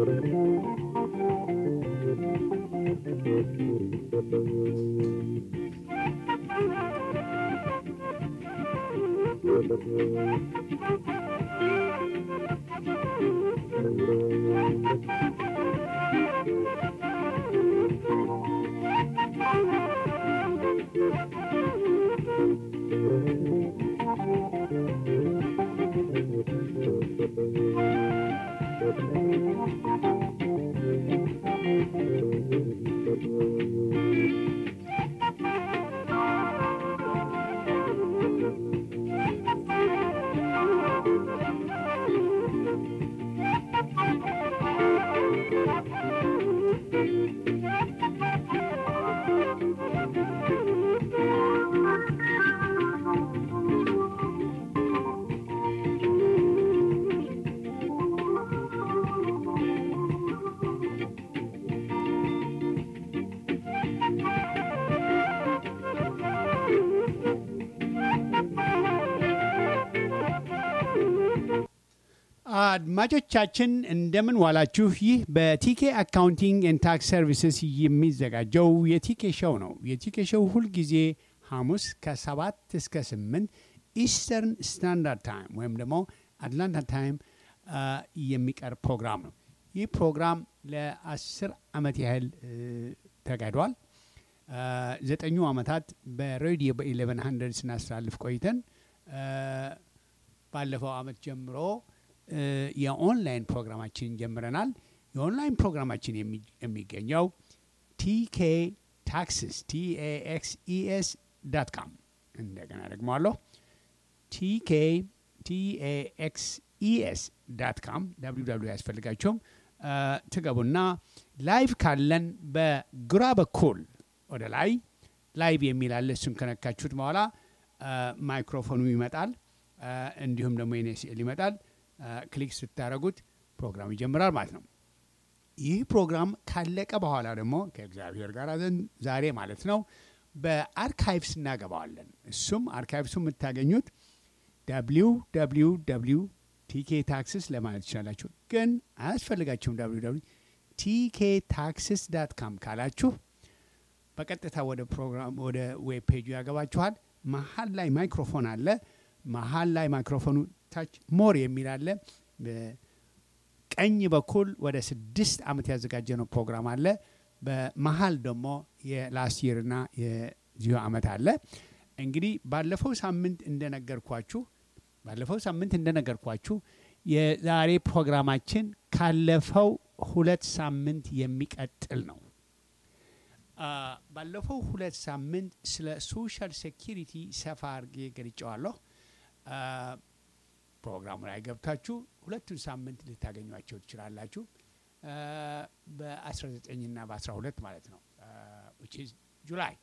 አድማጮቻችን እንደምን ዋላችሁ። ይህ በቲኬ አካውንቲንግ ኤንድ ታክስ ሰርቪስስ የሚዘጋጀው የቲኬ ሾው ነው። የቲኬ ሾው ሁል ጊዜ ሐሙስ ከ7 እስከ 8 ኢስተርን ስታንዳርድ ታይም ወይም ደግሞ አትላንታ ታይም የሚቀርብ ፕሮግራም ነው። ይህ ፕሮግራም ለ10 ዓመት ያህል ተካሂዷል። 9 ዓመታት በሬዲዮ በ1100 ስናስተላልፍ ቆይተን ባለፈው ዓመት ጀምሮ የኦንላይን ፕሮግራማችን ጀምረናል። የኦንላይን ፕሮግራማችን የሚገኘው ቲኬ ታክስስ taxes.com እንደገና ደግመዋለሁ taxes.com www ያስፈልጋችሁም ትገቡና ላይቭ ካለን በግራ በኩል ወደ ላይ ላይቭ የሚል አለ። እሱን ከነካችሁት በኋላ ማይክሮፎኑ ይመጣል፣ እንዲሁም ደግሞ የኔ ስዕል ይመጣል። ክሊክ ስታደርጉት ፕሮግራም ይጀምራል ማለት ነው። ይህ ፕሮግራም ካለቀ በኋላ ደግሞ ከእግዚአብሔር ጋር ዛሬ ማለት ነው በአርካይቭስ እናገባዋለን። እሱም አርካይቭሱ የምታገኙት www ቲኬ ታክስስ ለማለት ይችላላችሁ፣ ግን አያስፈልጋችሁም። www tktaxes.com ካላችሁ በቀጥታ ወደ ፕሮግራም ወደ ዌብ ፔጁ ያገባችኋል። መሀል ላይ ማይክሮፎን አለ። መሀል ላይ ማይክሮፎኑ ታች ሞር የሚል አለ። በቀኝ በኩል ወደ 6 ዓመት ያዘጋጀነው ፕሮግራም አለ። በመሀል ደግሞ የላስት ይርና የዚሁ ዓመት አለ። እንግዲህ ባለፈው ሳምንት እንደነገርኳችሁ የዛሬ ፕሮግራማችን ካለፈው 2 ሳምንት የሚቀጥል ነው። ባለፈው 2 ሳምንት ስለ ሶሻል ሴኩሪቲ ሰፋ አድርጌ ገልጬዋለሁ። ፕሮግራሙ ላይ ገብታችሁ 2ቱን ሳምንት ልታገኟቸው ትችላላችሁ። በ19 እና በ12 ማለት ነው which is ጁላይ።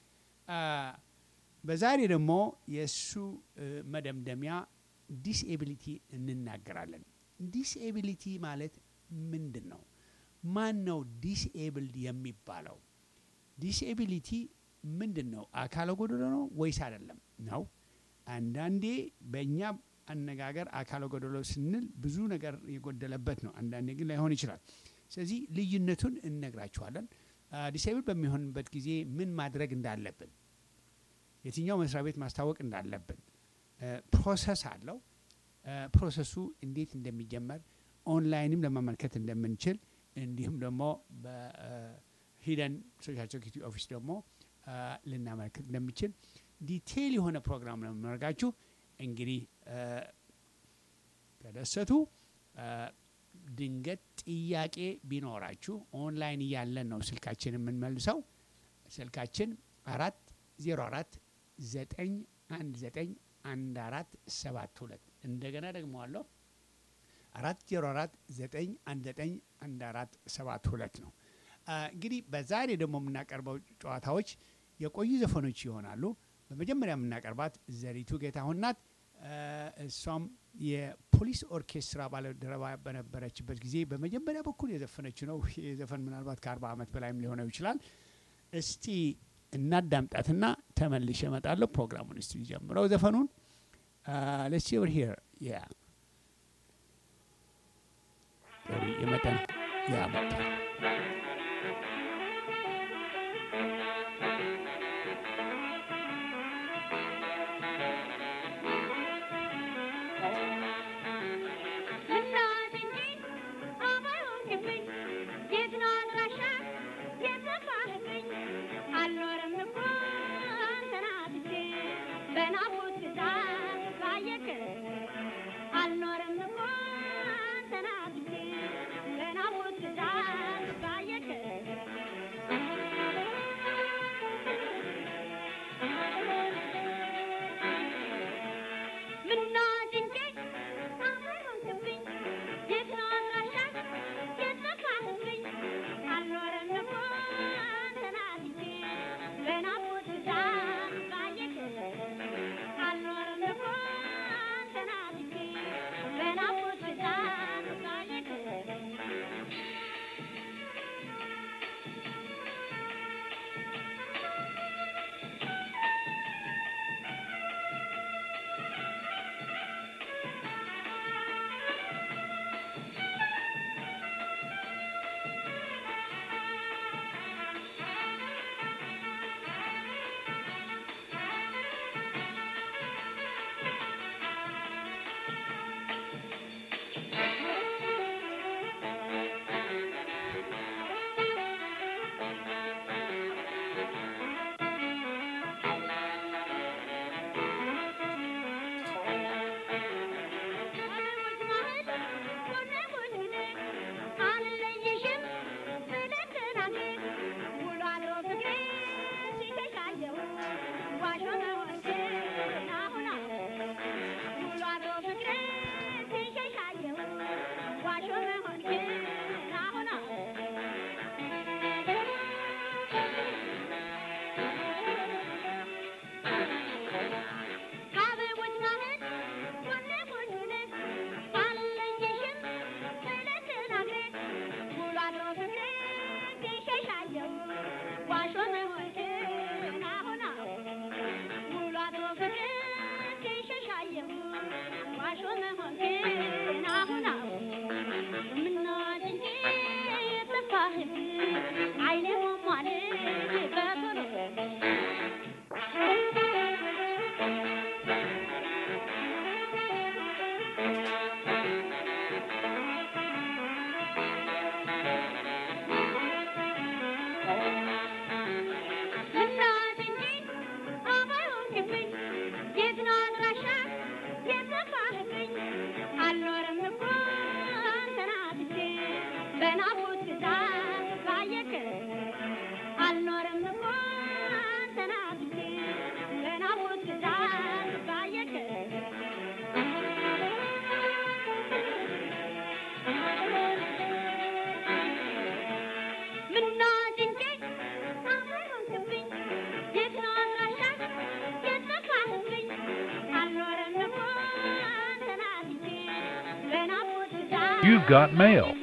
በዛሬ ደግሞ የሱ መደምደሚያ ዲስኤቢሊቲ እንናገራለን። ዲስኤቢሊቲ ማለት ምንድን ነው? ማን ነው ዲስኤብልድ የሚባለው? ዲስኤቢሊቲ ምንድን ነው? አካለ ጎደሎ ነው ወይስ አይደለም ነው? አንዳንዴ በእኛ አነጋገር አካለ ጎደሎ ስንል ብዙ ነገር የጎደለበት ነው። አንዳንዴ ግን ላይሆን ይችላል። ስለዚህ ልዩነቱን እነግራችኋለን። ዲስኤብል በሚሆንበት ጊዜ ምን ማድረግ እንዳለብን፣ የትኛው መስሪያ ቤት ማስታወቅ እንዳለብን ፕሮሰስ አለው። ፕሮሰሱ እንዴት እንደሚጀመር ኦንላይንም ለማመልከት እንደምንችል፣ እንዲሁም ደግሞ በሂደን ሶሻል ሴኩሪቲ ኦፊስ ደግሞ ልናመልከት እንደሚችል ዲቴይል የሆነ ፕሮግራም ነው የምናደርጋችሁ። እንግዲህ ተደሰቱ። ድንገት ጥያቄ ቢኖራችሁ ኦንላይን እያለን ነው ስልካችን የምንመልሰው። ስልካችን 404-919-1472 እንደገና ደግመዋለሁ 404-919-1472 ነው። እንግዲህ በዛሬ ደግሞ የምናቀርበው ጨዋታዎች የቆዩ ዘፈኖች ይሆናሉ። በመጀመሪያ የምናቀርባት ዘሪቱ ጌታሁን ናት። እሷም የፖሊስ ኦርኬስትራ ባልደረባ በነበረችበት ጊዜ በመጀመሪያ በኩል የዘፈነች ነው። የዘፈን ምናልባት ከ40 ዓመት በላይም ሊሆነው ይችላል። እስቲ እናዳምጣትና ተመልሼ እመጣለሁ። ፕሮግራሙን እስቲ ጀምረው ዘፈኑን let's see over here yeah የመጣ ያመጣል። You've got mail.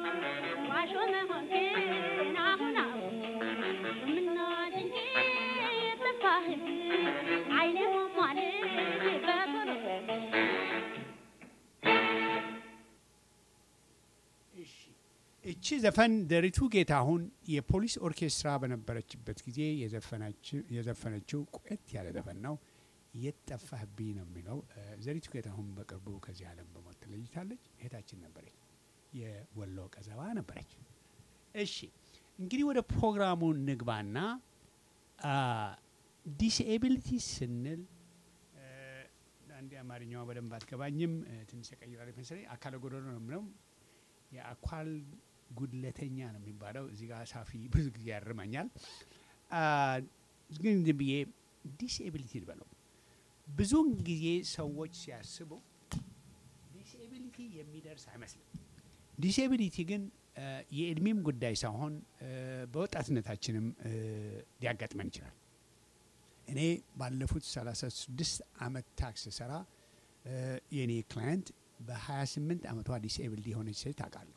እቺ ዘፈን ደሪቱ ጌታሁን የፖሊስ ኦርኬስትራ በነበረችበት ጊዜ የዘፈነችው ቆየት ያለ ዘፈን ነው። የጠፋህብኝ ነው የሚለው። ዘሪቱ ጌታሁን በቅርቡ ከዚህ ዓለም በሞት ተለይታለች። እህታችን ነበረች፣ የወሎ ቀዘባ ነበረች። እሺ እንግዲህ ወደ ፕሮግራሙ ንግባና ዲስኤቢሊቲ ስንል አንድ አማርኛው በደንብ አትገባኝም፣ ትንሽ ቀይራለች መሰለኝ። አካለ ጎደሎ ነው የምለው። የአካል ጉድለተኛ ነው የሚባለው። እዚህ ጋር ሳፊ ብዙ ጊዜ ያርመኛል። ግን ዝም ብዬ ዲስኤቢሊቲ ልበለው። ብዙውን ጊዜ ሰዎች ሲያስቡ ዲስኤቢሊቲ የሚደርስ አይመስልም። ዲስኤቢሊቲ ግን የእድሜም ጉዳይ ሳይሆን በወጣትነታችንም ሊያጋጥመን ይችላል። እኔ ባለፉት 36 ዓመት ታክስ ሰራ የኔ ክላይንት በ28 ዓመቷ ዲስኤብል የሆነች ሴት ታውቃለሁ።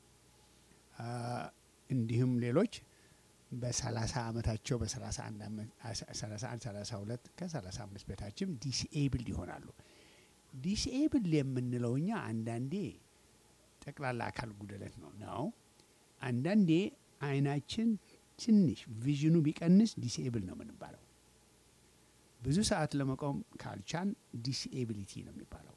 እንዲሁም ሌሎች በ30 ዓመታቸው በ31 32 ከ35 በታችም ዲስኤብል ይሆናሉ። ዲስኤብል የምንለው እኛ አንዳንዴ ጠቅላላ አካል ጉድለት ነው። አንዳንዴ አይናችን ትንሽ ቪዥኑ ቢቀንስ ዲስኤብል ነው የምንባለው። ብዙ ሰዓት ለመቆም ካልቻን ዲስኤቢሊቲ ነው የሚባለው።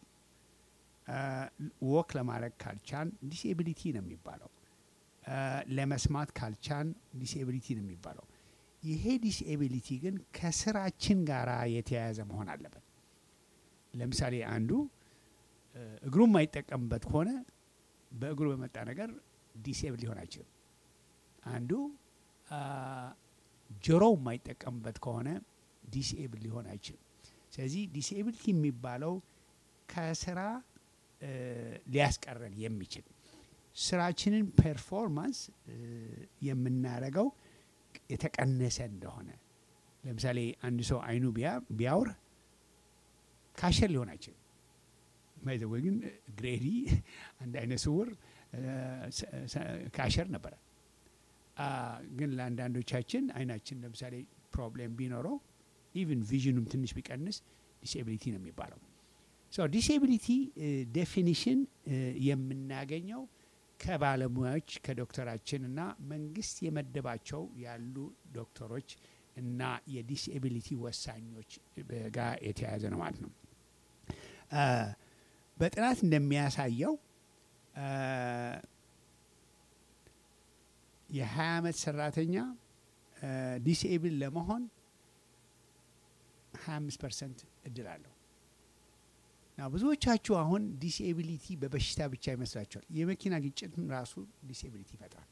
ወክ ለማድረግ ካልቻን ዲስኤቢሊቲ ነው የሚባለው። ለመስማት ካልቻን ዲስኤቢሊቲ ነው የሚባለው። ይሄ ዲስኤቢሊቲ ግን ከስራችን ጋር የተያያዘ መሆን አለበት። ለምሳሌ አንዱ እግሩ የማይጠቀምበት ከሆነ በእግሩ በመጣ ነገር ዲስኤብል ሊሆን አይችልም። አንዱ ጆሮው የማይጠቀምበት ከሆነ ዲስኤብል ሊሆን አይችልም። ስለዚህ ዲስኤቢሊቲ የሚባለው ከስራ ሊያስቀረን የሚችል ስራችንን ፐርፎርማንስ የምናረገው የተቀነሰ እንደሆነ። ለምሳሌ አንድ ሰው አይኑ ቢያውር ካሸር ሊሆን አይችልም። ማይዘው ግን ግሬዲ አንድ አይነ ስውር ካሸር ነበረ። ግን ለአንዳንዶቻችን አይናችን ለምሳሌ ፕሮብሌም ቢኖረው ኢቭን ቪዥኑም ትንሽ ቢቀንስ ዲስኤቢሊቲ ነው የሚባለው። ሶ ዲስኤቢሊቲ ዴፊኒሽን የምናገኘው ከባለሙያዎች ከዶክተራችን እና መንግስት የመደባቸው ያሉ ዶክተሮች እና የዲስኤቢሊቲ ወሳኞች ጋር የተያያዘ ነው ማለት ነው። በጥናት እንደሚያሳየው የ20 ዓመት ሰራተኛ ዲስኤብል ለመሆን 25% እድል አለው። ና ብዙዎቻችሁ አሁን ዲስኤቢሊቲ በበሽታ ብቻ ይመስላችኋል። የመኪና ግጭትም ራሱ ዲስኤቢሊቲ ይፈጥራል።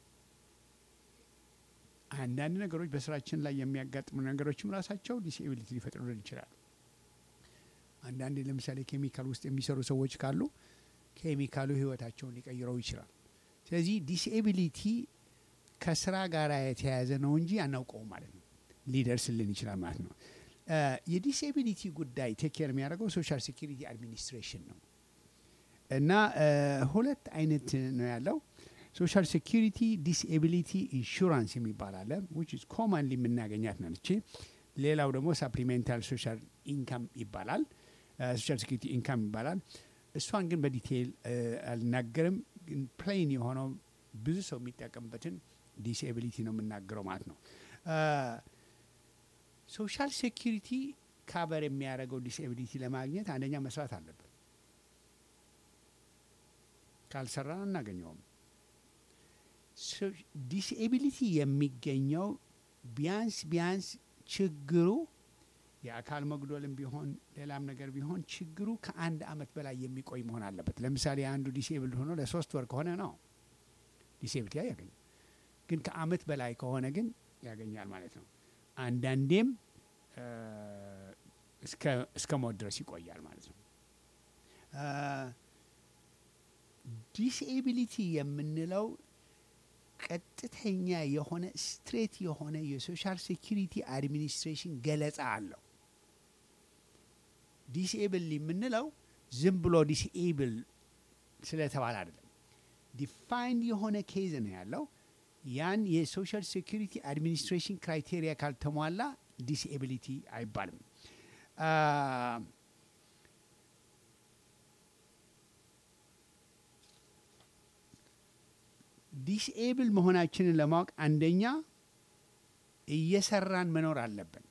አንዳንድ ነገሮች በስራችን ላይ የሚያጋጥሙ ነገሮችም ራሳቸው ዲስኤቢሊቲ ሊፈጥሩልን ይችላሉ። አንዳንድ ለምሳሌ ኬሚካል ውስጥ የሚሰሩ ሰዎች ካሉ ኬሚካሉ ህይወታቸውን ሊቀይረው ይችላል። ስለዚህ ዲስኤቢሊቲ ከስራ ጋር የተያያዘ ነው እንጂ አናውቀውም ማለት ነው። ሊደርስልን ይችላል ማለት ነው። የዲስኤቢሊቲ ጉዳይ ቴክ ኬር የሚያደርገው ሶሻል ሴኩሪቲ አድሚኒስትሬሽን ነው እና ሁለት አይነት ነው ያለው። ሶሻል ሴኩሪቲ ዲስኤቢሊቲ ኢንሹራንስ የሚባል አለ which is commonly የምናገኛት ነች። ሌላው ደግሞ ሳፕሊሜንታል ሶሻል ኢንካም ይባላል። ሶሻል ሴኩሪቲ ኢንካም ይባላል። እሷን ግን በዲቴይል አልናገርም። ግን ፕሌን የሆነው ብዙ ሰው የሚጠቀምበትን ዲስኤቢሊቲ ነው የምናገረው ማለት ነው። ሶሻል ሴኩሪቲ ካቨር የሚያደርገው ዲስኤቢሊቲ ለማግኘት አንደኛ መስራት አለብን። ካልሰራን አናገኘውም። ዲስኤቢሊቲ የሚገኘው ቢያንስ ችግሩ የአካል መጉደልም ቢሆን ሌላም ነገር ቢሆን ችግሩ ከአንድ አመት በላይ የሚቆይ መሆን አለበት። ለምሳሌ አንዱ ዲስኤብል ሆኖ ለ3 ወር ከሆነ ነው ዲስኤቢሊቲ ያገኝ። ግን ከአመት በላይ ከሆነ ግን ያገኛል ማለት ነው። አንዳንዴም እስከ ሞት ድረስ ይቆያል ማለት ነው። ዲስኤቢሊቲ የምንለው ቀጥተኛ የሆነ ስትሬት የሆነ የሶሻል ሴኩሪቲ አድሚኒስትሬሽን ገለጻ አለው። ዲስኤብል የምንለው ዝም ብሎ ዲስኤብል ስለተባለ አይደለም። ዲፋይንድ የሆነ ኬዝ ነው ያለው። ያን የሶሻል ሴኩሪቲ አድሚኒስትሬሽን ክራይቴሪያ ካልተሟላ ዲስኤቢሊቲ አይባልም። ዲስኤብል መሆናችንን ለማወቅ አንደኛ እየሰራን መኖር አለብን።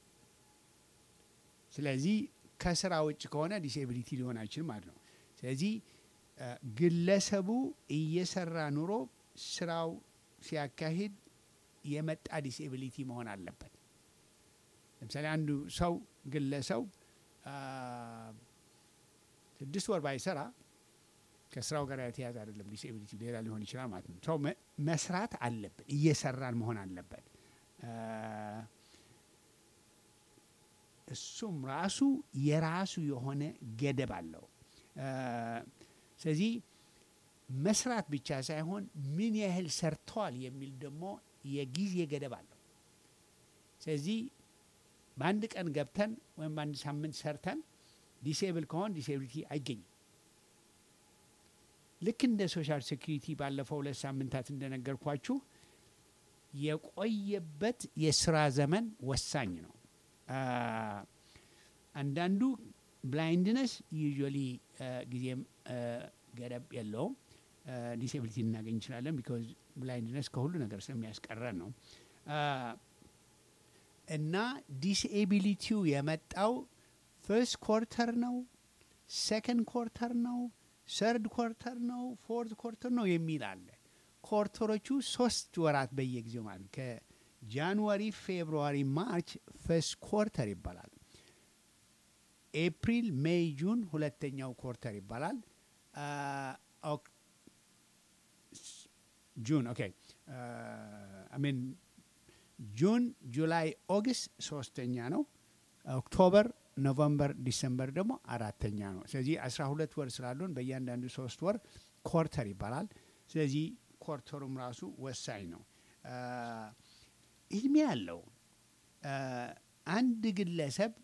ስለዚህ ከስራ ውጭ ከሆነ ዲስኤቢሊቲ ሊሆን አይችልም ማለት ነው። ስለዚህ ግለሰቡ እየሰራ ኑሮ ስራው ሲያካሂድ የመጣ ዲስኤቢሊቲ መሆን አለበት። ለምሳሌ አንዱ ሰው ግለሰው 6 ወር ባይሰራ ከስራው ጋር የተያዘ አይደለም፣ ዲስኤቢሊቲ ሌላ ሊሆን ይችላል ማለት ነው። ሰው መስራት አለበት፣ እየሰራን መሆን አለበት። እሱም ራሱ የራሱ የሆነ ገደብ አለው። ስለዚህ መስራት ብቻ ሳይሆን ምን ያህል ሰርተዋል የሚል ደግሞ የጊዜ ገደብ አለው። ስለዚህ በአንድ ቀን ገብተን ወይም በአንድ ሳምንት ሰርተን ዲስኤብል ከሆን ዲስኤቢሊቲ አይገኝም። ልክ እንደ ሶሻል ሴኩሪቲ ባለፈው 2 ሳምንታት እንደነገርኳችሁ የቆየበት የስራ ዘመን ወሳኝ ነው። አንዳንዱ ብላይንድነስ ዩዥዋሊ ጊዜም ገደብ የለውም። ዲስኤቢሊቲ እናገኝ እንችላለን። ቢካዝ ብላይንድነስ ከሁሉ ነገር ስለሚያስቀረን ነው። እና ዲስኤቢሊቲው የመጣው ፈርስት ኳርተር ነው፣ ሴኮንድ ኳርተር ነው፣ ሰርድ ኳርተር ነው፣ ፎርት ኳርተር ነው የሚል አለ። ኳርተሮቹ 3 ወራት በየጊዜው ማለት ከጃንዋሪ፣ ፌብሩዋሪ፣ ማርች ፈርስት ኳርተር ይባላል። ኤፕሪል፣ ሜይ፣ ጁን ሁለተኛው ኳርተር ይባላል። ጁን ኦኬ አሜን ጁን፣ ጁላይ፣ ኦገስት ሶስተኛ ነው። ኦክቶበር፣ ኖቨምበር፣ ዲሰምበር ደግሞ አራተኛ ነው። ስለዚህ 12 ወር ስላሉን በእያንዳንዱ 3 ወር ኳርተር ይባላል። ስለዚህ ኳርተሩም ራሱ ወሳኝ ነው። እድሜ ያለው አንድ ግለሰብ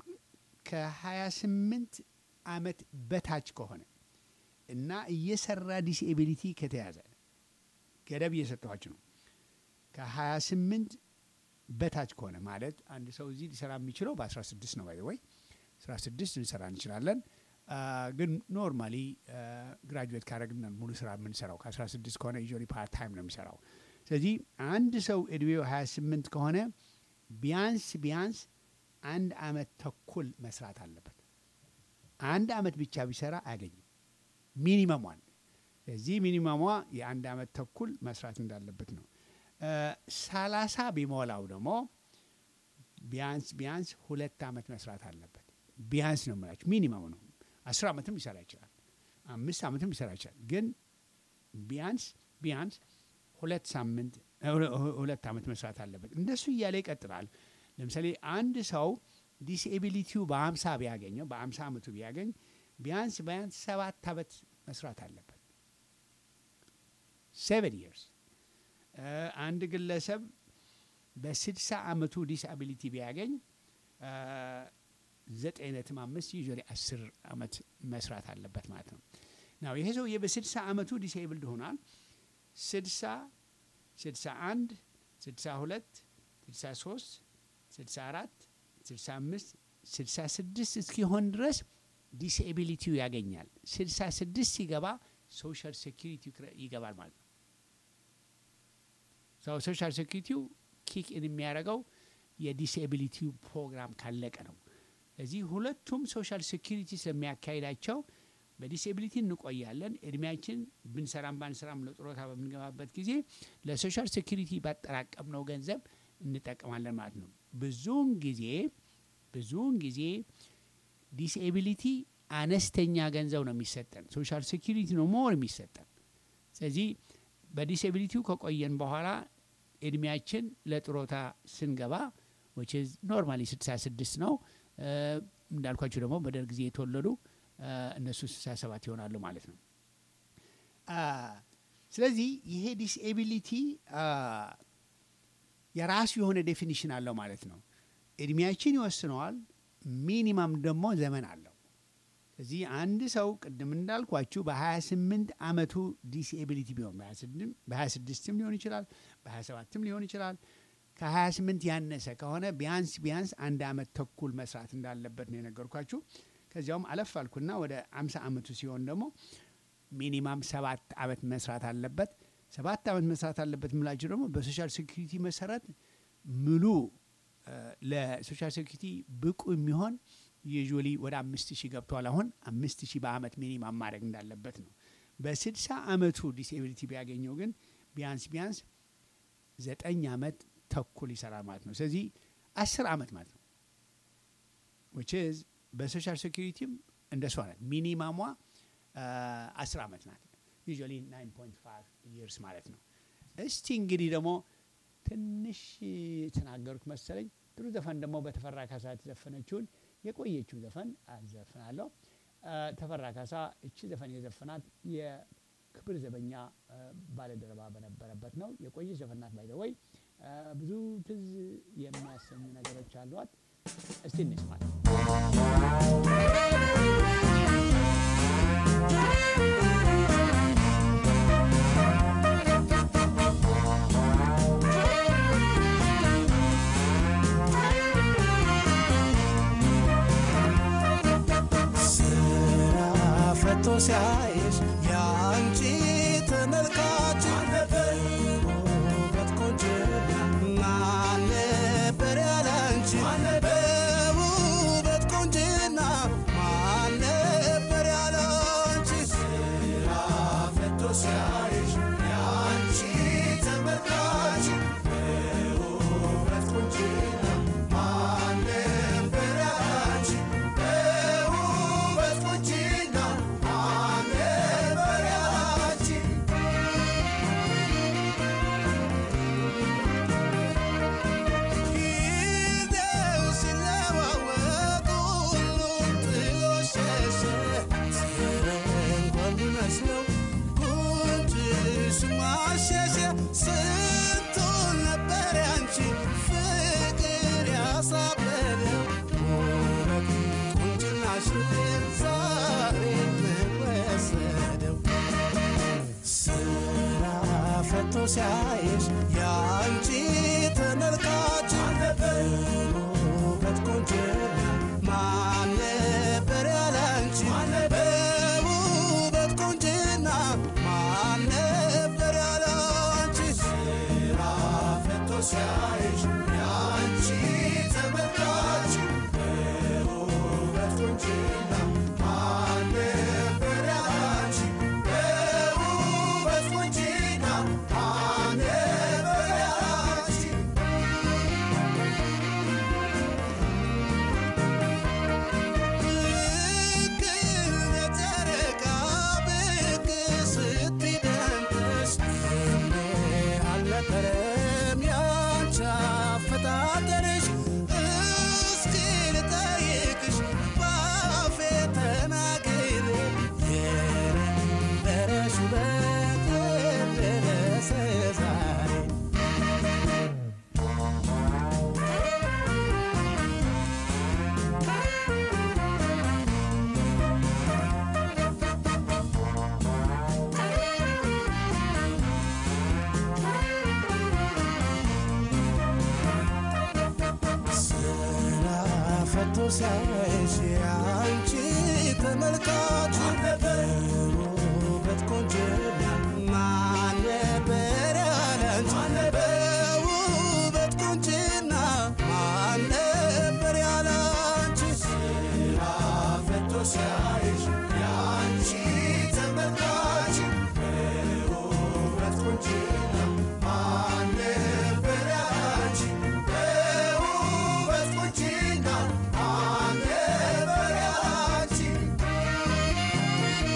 ከ28 ዓመት በታች ከሆነ እና እየሰራ ዲስኤቢሊቲ ከተያዘ ገደብ እየሰጠኋችሁ ነው። ከ28 በታች ከሆነ ማለት አንድ ሰው እዚህ ሊሰራ የሚችለው በ16 ነው። ወይ 16 ልንሰራ እንችላለን። ግን ኖርማሊ ግራጁዌት ካረግና ሙሉ ስራ የምንሰራው ከ16 ከሆነ ዩዥዋሊ ፓርት ታይም ነው የሚሰራው። ስለዚህ አንድ ሰው እድሜው 28 ከሆነ ቢያንስ 1 ዓመት ተኩል መስራት አለበት። 1 ዓመት ብቻ ቢሰራ አያገኝም ሚኒመሟን። ስለዚህ ሚኒመሟ የ1 ዓመት ተኩል መስራት እንዳለበት ነው። 30 ቢሞላው ደግሞ ቢያንስ 2 ዓመት መስራት አለበት። ቢያንስ ነው የምላችሁ፣ ሚኒመም ነው። 10 ዓመትም ሊሰራ ይችላል፣ 5 ዓመትም ሊሰራ ይችላል። ግን ቢያንስ 2 ዓመት መስራት አለበት። እንደሱ እያለ ይቀጥላል። ለምሳሌ አንድ ሰው ዲስኤቢሊቲው በ50 ቢያገኘው በ50 ዓመቱ ቢያገኝ ቢያንስ 7 ዓመት መስራት አለበት። 7 years። አንድ ግለሰብ በ60 ዓመቱ ዲስአቢሊቲ ቢያገኝ 9.5 ዩዥዋሊ 10 ዓመት መስራት አለበት ማለት ነው። ናው ይሄ ሰው በ60 ዓመቱ ዲስኤብልድ ሆኗል። 60፣ 61፣ 62፣ 63፣ 64፣ 65፣ 66 እስኪሆን ድረስ ዲስኤቢሊቲው ያገኛል። 66 ሲገባ ሶሻል ሴኩሪቲ ይገባል ማለት ነው። ሶሻል ሴኩሪቲው ኪክ ኢን የሚያደርገው የዲስኤቢሊቲው ፕሮግራም ካለቀ ነው። ስለዚህ ሁለቱም ሶሻል ሴኩሪቲ ስለሚያካሂዳቸው በዲስኤቢሊቲ እንቆያለን። እድሜያችን ብንሰራም ባንሰራም ለጡረታ በምንገባበት ጊዜ ለሶሻል ሴኩሪቲ ባጠራቀምነው ገንዘብ እንጠቀማለን ማለት ነው። ብዙውን ጊዜ ዲስኤቢሊቲ አነስተኛ ገንዘብ ነው የሚሰጠን፣ ሶሻል ሴኩሪቲ ነው ሞር የሚሰጠን። ስለዚህ በዲስኤቢሊቲው ከቆየን በኋላ እድሜያችን ለጡረታ ስንገባ which is normally 66 ነው። እንዳልኳችሁ ደግሞ በደርግ ጊዜ የተወለዱ እነሱ 67 ይሆናሉ ማለት ነው። ስለዚህ ይሄ ዲስኤቢሊቲ የራሱ የሆነ ዴፊኒሽን አለው ማለት ነው። እድሜያችን ይወስነዋል። ሚኒማም ደግሞ ዘመን አለው። ስለዚህ አንድ ሰው ቅድም እንዳልኳችሁ በ28 ዓመቱ ዲስኤቢሊቲ ቢሆን በ26ም ሊሆን ይችላል፣ በ27ም ሊሆን ይችላል። ከ28 ያነሰ ከሆነ ቢያንስ አንድ ዓመት ተኩል መስራት እንዳለበት ነው የነገርኳችሁ። ከዚያውም አለፍ አልኩና ወደ 50 ዓመቱ ሲሆን ደግሞ ሚኒማም 7 ዓመት መስራት አለበት። 7 ዓመት መስራት አለበት ምላችሁ ደግሞ በሶሻል ሴኩሪቲ መሰረት ሙሉ ለሶሻል ሴኩሪቲ ብቁ የሚሆን ዩዥዋሊ ወደ 5000 ገብቷል። አሁን 5000 በአመት ሚኒማም ማድረግ እንዳለበት ነው። በ60 ዓመቱ ዲስኤቢሊቲ ቢያገኘው ግን ቢያንስ 9 ዓመት ተኩል ይሰራል ማለት ነው። ስለዚህ 10 ዓመት ማለት ነው። which is በሶሻል ሴኩሪቲም እንደሷ ናት። ሚኒማሟ 10 ዓመት ናት። ዩዥዋሊ 9.5 years ማለት ነው። እስቲ እንግዲህ ደግሞ ትንሽ ተናገሩት መሰለኝ። ጥሩ ዘፈን ደግሞ በተፈራ ካሳ የተዘፈነችውን የቆየችው ዘፈን አዘፍናለሁ። ተፈራ ካሳ እቺ ዘፈን የዘፈናት የክብር ዘበኛ ባለደረባ በነበረበት ነው። የቆየች ዘፈን ናት። ባይ ዘ ወይ ብዙ ትዝ የሚያሰኙ ነገሮች አሏት። እስቲ እንስማት። ሲያይሽ ያንቺ ተመልካች በውበት ቆንጆ ማን ነበር ያላንቺ በውበት ቆንጆና ማን ነበር ያላንቺ ስራ ፈቶ ሲያይሽ ያንቺ ተመልካች በውበት ቆንጆና ማን ነበር ያላንቺ በውበት ቆንጆና ስንቱን ነበር ያንቺ ፍቅር ያሳበደው ውበት ቁንጅናሽን ዛሬ ምን ወሰደው? ስራ ፈቶ ሲያይሽ ያንቺ ተመልካች ውበት ቆንጅና ማን ነበር ያላንቺ በውበት ቆንጅና ማን ነበር ያላንቺ ስራ ፈቶ ሲያይሽ ያንቺ ተመልካች በውበት ቆንጅና ማን ነበር ያላንቺ በውበት ቆንጅና ማን ነበር ያላንቺ አፈጣጠርሽ እስኪ ልጠይቅሽ ባፌ ተናግሬ የነበረሽ ውበት ደረሰ ዛሬ ፈቶ ሲያይሽ ያንቺ ተመልካች በውበት ቆንጅና ማን ነበር ያላንቺ በውበት ቆንጅና ማን ነበር ያላንቺ ስራ ፈቶ ሲያይሽ ያንቺ ተመልካች በውበት ቆንጅና ማን ነበር ያላንቺ በውበት ቆንጅና ማን ነበር ያላንቺ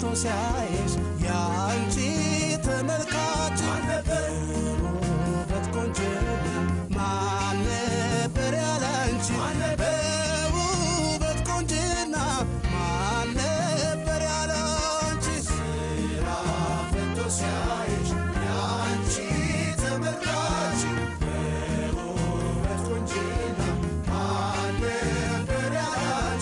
ሲያይሽ ያንቺ ተመልካች በውበት ቆንጅና ማን ነበር ያላንቺ በውበት ቆንጅና ማን ነበር ያላንቺ ስራ ፈቶ ሲያይሽ ያንቺ ተመልካች በውበት ቆንጅና ማን ነበር ያላንቺ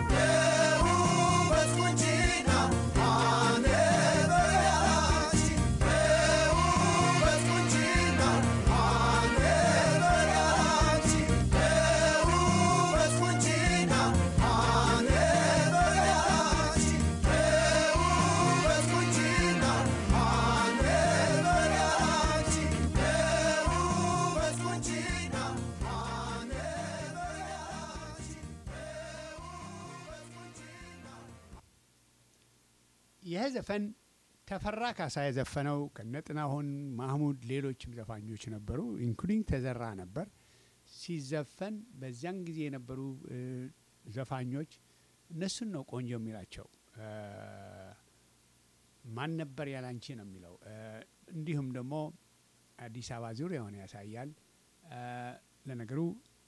በውበት ቆንጅና ማን ነበር ያላንቺ በውበት ቆንጅና ማን ነበር ያላንቺ በውበት ቆንጅና ማን ነበር ያላንቺ በውበት ቆንጅና ማን ነበር ያላንቺ በውበት ቆንጅና ማን ነበር ያላንቺ በውበት ቆንጅና ይህ ዘፈን ተፈራ ካሳ የዘፈነው ከነጥናሁን ማህሙድ ሌሎችም ዘፋኞች ነበሩ። ኢንክሉዲንግ ተዘራ ነበር ሲዘፈን። በዚያን ጊዜ የነበሩ ዘፋኞች እነሱን ነው ቆንጆ የሚላቸው። ማን ነበር ያላንቺ ነው የሚለው። እንዲሁም ደግሞ አዲስ አበባ ዙሪያውን ያሳያል። ለነገሩ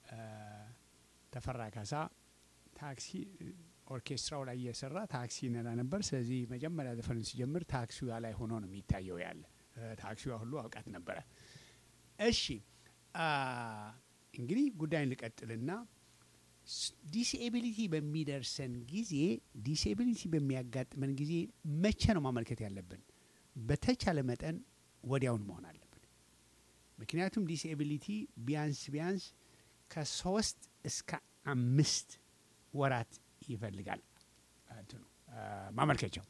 ተፈራ ካሳ ታክሲ ኦርኬስትራው ላይ እየሰራ ታክሲ ነዳ ነበር። ስለዚህ መጀመሪያ ዘፈኑን ሲጀምር ታክሲዋ ላይ ሆኖ ነው የሚታየው ያለ። ታክሲዋ ሁሉ አውቃት ነበረ። እሺ እንግዲህ ጉዳይን ልቀጥልና ዲስኤቢሊቲ በሚደርሰን ጊዜ ዲስኤቢሊቲ በሚያጋጥመን ጊዜ መቼ ነው ማመልከት ያለብን? በተቻለ መጠን ወዲያውን መሆን አለብን። ምክንያቱም ዲስኤቢሊቲ ቢያንስ ከ3 እስከ 5 ወራት ይፈልጋል እንትኑ ማመልከቻው።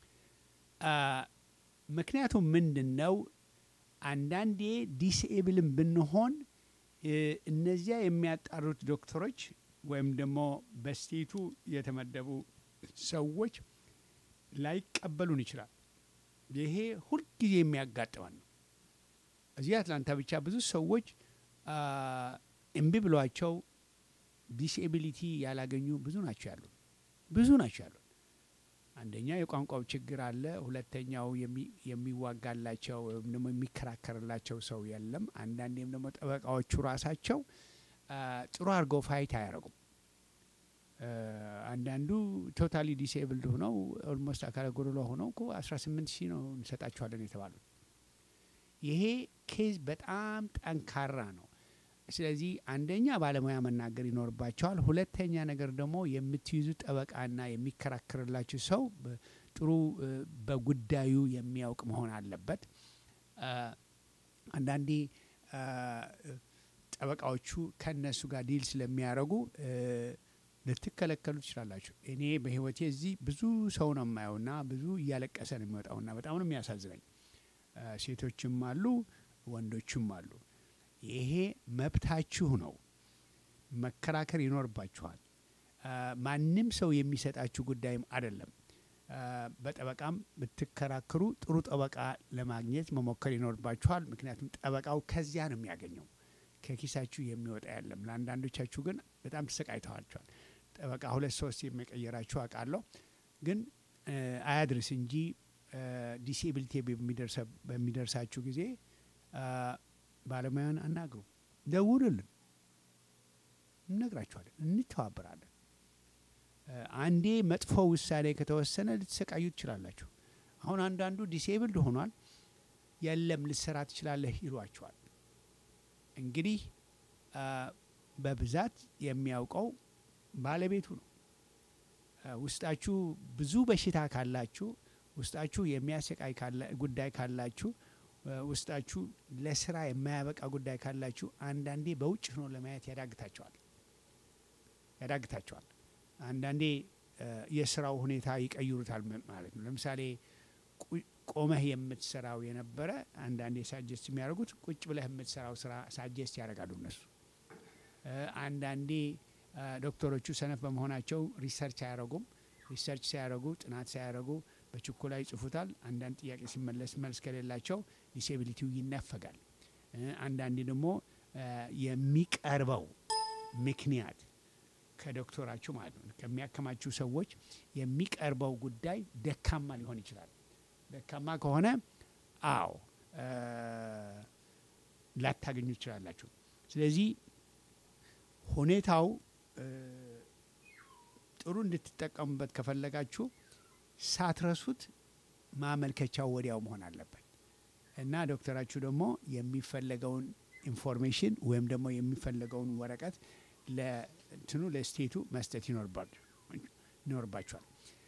ምክንያቱም ምንድነው አንዳንዴ ዲስኤብልም ብንሆን እነዚያ የሚያጣሩት ዶክተሮች ወይም ደግሞ በስቴቱ የተመደቡ ሰዎች ላይቀበሉን ይችላል። ይሄ ሁልጊዜ የሚያጋጥመን ነው። እዚህ አትላንታ ብቻ ብዙ ሰዎች እምቢ ብሏቸው ዲስኤቢሊቲ ያላገኙ ብዙ ናቸው ያሉት። አንደኛ የቋንቋው ችግር አለ። ሁለተኛው የሚዋጋላቸው ወይም ደግሞ የሚከራከርላቸው ሰው የለም። አንዳንዴም ደግሞ ጠበቃዎቹ ራሳቸው ጥሩ አድርገው ፋይት አያደርጉም። አንዳንዱ ቶታሊ ዲስኤብልድ ሆነው ኦልሞስት አካለ ጎደሎ ሆነው 18,000 ነው እንሰጣቸዋለን የተባሉት። ይሄ ኬዝ በጣም ጠንካራ ነው። ስለዚህ አንደኛ ባለሙያ መናገር ይኖርባቸዋል። ሁለተኛ ነገር ደግሞ የምትይዙ ጠበቃና የሚከራከርላችሁ ሰው ጥሩ በጉዳዩ የሚያውቅ መሆን አለበት። አንዳንዴ ጠበቃዎቹ ከነሱ ጋር ዲል ስለሚያደርጉ ልትከለከሉ ትችላላችሁ። እኔ በህይወቴ እዚህ ብዙ ሰው ነው የማየውና ብዙ እያለቀሰ ነው የሚወጣውና በጣም ነው የሚያሳዝነኝ። ሴቶችም አሉ ወንዶችም አሉ። ይሄ መብታችሁ ነው። መከራከር ይኖርባችኋል። ማንም ሰው የሚሰጣችሁ ጉዳይም አይደለም። በጠበቃም ብትከራከሩ ጥሩ ጠበቃ ለማግኘት መሞከር ይኖርባችኋል። ምክንያቱም ጠበቃው ከዚያ ነው የሚያገኘው፣ ከኪሳችሁ የሚወጣ የለም። ለአንዳንዶቻችሁ ግን በጣም ተሰቃይተዋቸዋል። ጠበቃ 2-3 የሚቀየራችሁ አውቃለሁ። ግን አያድርስ እንጂ ዲስኤቢሊቲ በሚደርሳችሁ ጊዜ ባለሙያን አናግሩ፣ ደውሉልን፣ እንነግራችኋለን፣ እንተባበራለን። አንዴ መጥፎ ውሳኔ ከተወሰነ ልትሰቃዩ ትችላላችሁ። አሁን አንዳንዱ ዲስኤብልድ ሆኗል፣ የለም ልትሰራ ትችላለህ ይሏችኋል። እንግዲህ በብዛት የሚያውቀው ባለቤቱ ነው። ውስጣችሁ ብዙ በሽታ ካላችሁ፣ ውስጣችሁ የሚያሰቃይ ጉዳይ ካላችሁ፣ ውስጣችሁ ለስራ የማያበቃ ጉዳይ ካላችሁ አንዳንዴ በውጭ ሆኖ ለማየት ያዳግታቸዋል። አንዳንዴ የስራው ሁኔታ ይቀይሩታል ማለት ነው። ለምሳሌ ቆመህ የምትሰራው የነበረ አንዳንዴ ሳጀስት የሚያደርጉት ቁጭ ብለህ የምትሰራው ስራ ሳጀስት ያደርጋሉ እነሱ። አንዳንዴ ዶክተሮቹ ሰነፍ በመሆናቸው ሪሰርች አያደርጉም። ሪሰርች ሳያደርጉ ጥናት ሳያደርጉ በችኮላ ይጽፉታል። አንዳንድ ጥያቄ ሲመለስ መልስ ከሌላቸው ዲስኤቢሊቲው ይነፈጋል። አንዳንዴ ደግሞ የሚቀርበው ምክንያት ከዶክተራችሁ ማለት ነው ከሚያከማችሁ ሰዎች የሚቀርበው ጉዳይ ደካማ ሊሆን ይችላል። ደካማ ከሆነ አዎ ላታገኙ ትችላላችሁ። ስለዚህ ሁኔታው ጥሩ እንድትጠቀሙበት ከፈለጋችሁ ሳትረሱት ማመልከቻው ወዲያው መሆን አለበት እና ዶክተራችሁ ደግሞ የሚፈለገውን ኢንፎርሜሽን ወይም ደግሞ የሚፈለገውን ወረቀት ለእንትኑ ለስቴቱ መስጠት ይኖርባችኋል።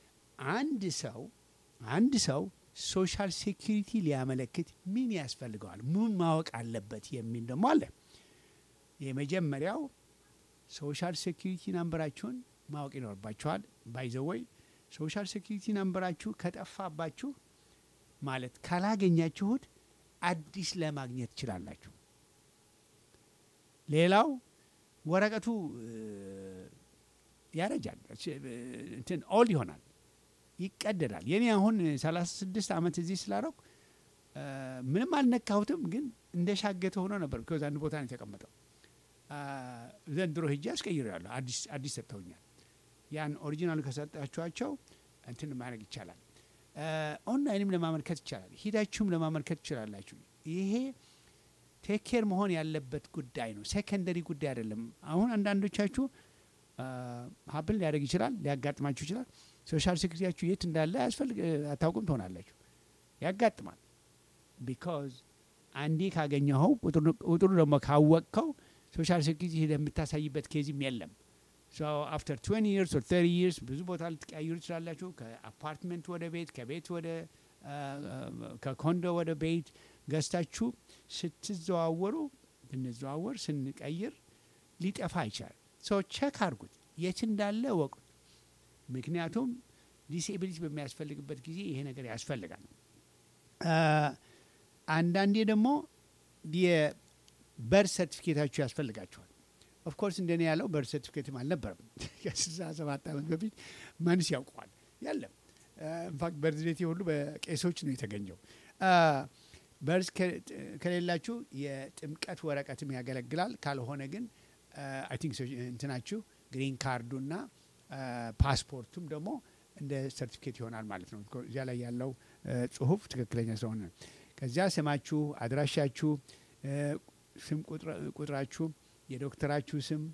አንድ ሰው ሶሻል ሴኩሪቲ ሊያመለክት ምን ያስፈልገዋል፣ ምን ማወቅ አለበት የሚል ደግሞ አለ። የመጀመሪያው ሶሻል ሴኩሪቲ ናምበራችሁን ማወቅ ይኖርባችኋል። ባይ ዘ ወይ ሶሻል ሴኩሪቲ ናምበራችሁ ከጠፋባችሁ ማለት ካላገኛችሁት አዲስ ለማግኘት ትችላላችሁ። ሌላው ወረቀቱ ያረጃል፣ እንትን ኦል ይሆናል፣ ይቀደዳል። የኔ አሁን 36 ዓመት እዚህ ስላረኩ ምንም አልነካሁትም፣ ግን እንደሻገተ ሆኖ ነበር። ከዛ አንድ ቦታ ነው የተቀመጠው። ዘንድሮ ሄጄ አስቀይሬያለሁ፣ አዲስ ሰጥተውኛል። ያን ኦሪጂናሉ ከሰጣችኋቸው እንትን ማድረግ ይቻላል። ኦንላይንም ለማመልከት ይቻላል፣ ሂዳችሁም ለማመልከት ትችላላችሁ። ይሄ ቴክ ኬር መሆን ያለበት ጉዳይ ነው፣ ሴኮንደሪ ጉዳይ አይደለም። አሁን አንዳንዶቻችሁ ሀብል ሊያደርግ ይችላል፣ ሊያጋጥማችሁ ይችላል። ሶሻል ሴኩሪቲያችሁ የት እንዳለ አታውቁም ትሆናላችሁ። ያጋጥማል። ቢካዝ አንዴ ካገኘኸው ቁጥሩ ደግሞ ካወቅከው ሶሻል ሴኩሪቲ የምታሳይበት ኬዝም የለም። ሶ አፍተር 20 years or 30 years ብዙ ቦታ ልትቀያይሩ ትችላላችሁ። ከአፓርትመንት ወደ ቤት፣ ከቤት ወደ ከኮንዶ ወደ ቤት ገዝታችሁ ስትዘዋወሩ ብንዘዋወር ስንቀይር ሊጠፋ ይችላል። ሶ ቼክ አድርጉት፣ የት እንዳለ ወቁት። ምክንያቱም ዲስኤቢሊቲ በሚያስፈልግበት ጊዜ ይሄ ነገር ያስፈልጋል። አንዳንዴ ደግሞ የበርዝ ሰርቲፊኬታችሁ ያስፈልጋችኋል። ኦፍኮርስ እንደኔ ያለው በርዝ ሰርቲፊኬትም አልነበረም። ከ67 ዓመት በፊት ማንስ ያውቀዋል? የለም። ኢንፋክት በርዝ ዴቴ ሁሉ በቄሶች ነው የተገኘው። በርዝ ከሌላችሁ የጥምቀት ወረቀትም ያገለግላል። ካልሆነ ግን አይ ቲንክ እንትናችሁ ግሪን ካርዱና ፓስፖርቱም ደግሞ እንደ ሰርቲፊኬት ይሆናል ማለት ነው። እዚያ ላይ ያለው ጽሁፍ ትክክለኛ ስለሆነ ከዚያ ስማችሁ፣ አድራሻችሁ፣ ስም ቁጥራችሁ፣ የዶክተራችሁ ስም፣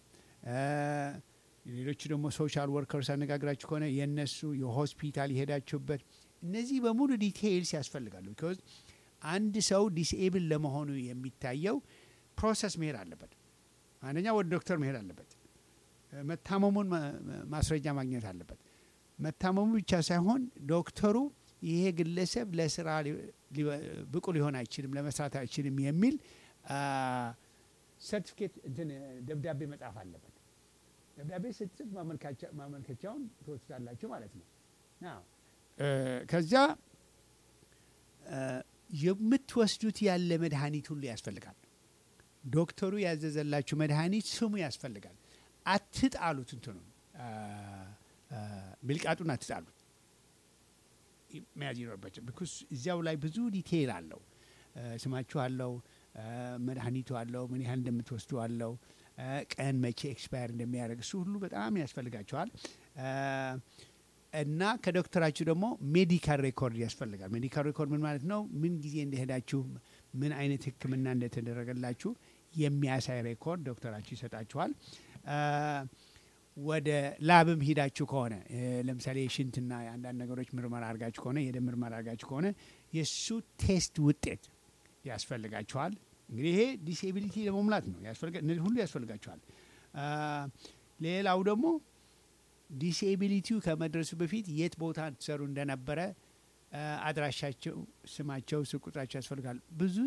ሌሎቹ ደግሞ ሶሻል ወርከርስ አነጋግራችሁ ከሆነ የነሱ የሆስፒታል የሄዳችሁበት እነዚህ በሙሉ ዲቴይልስ ያስፈልጋሉ። ቢኮዝ አንድ ሰው ዲስኤብል ለመሆኑ የሚታየው ፕሮሰስ መሄድ አለበት። አንደኛ ወደ ዶክተር መሄድ አለበት። መታመሙን ማስረጃ ማግኘት አለበት። መታመሙ ብቻ ሳይሆን ዶክተሩ ይሄ ግለሰብ ለስራ ብቁ ሊሆን አይችልም፣ ለመስራት አይችልም የሚል ሰርቲፊኬት እንትን ደብዳቤ መጻፍ አለበት። ደብዳቤ ስትጽፍ ማመልከቻውን ትወስዳላችሁ ማለት ነው። ከዚያ የምትወስዱት ያለ መድኃኒት ሁሉ ያስፈልጋል። ዶክተሩ ያዘዘላችሁ መድኃኒት ስሙ ያስፈልጋል። አትጣሉት፣ እንትኑን ብልቃጡን አትጣሉት፣ መያዝ ይኖርባቸው። ቢኮዝ እዚያው ላይ ብዙ ዲቴይል አለው። ስማችሁ አለው፣ መድኃኒቱ አለው፣ ምን ያህል እንደምትወስዱ አለው፣ ቀን መቼ ኤክስፓየር እንደሚያደርግ እሱ ሁሉ በጣም ያስፈልጋቸዋል። እና ከዶክተራችሁ ደግሞ ሜዲካል ሬኮርድ ያስፈልጋል። ሜዲካል ሬኮርድ ምን ማለት ነው? ምን ጊዜ እንደሄዳችሁ፣ ምን አይነት ሕክምና እንደተደረገላችሁ የሚያሳይ ሬኮርድ ዶክተራችሁ ይሰጣችኋል። ወደ ላብም ሂዳችሁ ከሆነ ለምሳሌ የሽንትና የአንዳንድ ነገሮች ምርመራ አድርጋችሁ ከሆነ የደም ምርመራ አድርጋችሁ ከሆነ የእሱ ቴስት ውጤት ያስፈልጋችኋል። እንግዲህ ይሄ ዲስኤቢሊቲ ለመሙላት ነው። እነዚህ ሁሉ ያስፈልጋችኋል። ሌላው ደግሞ ዲስኤቢሊቲው ከመድረሱ በፊት የት ቦታ ትሰሩ እንደነበረ አድራሻቸው፣ ስማቸው፣ ስልክ ቁጥራቸው ያስፈልጋል።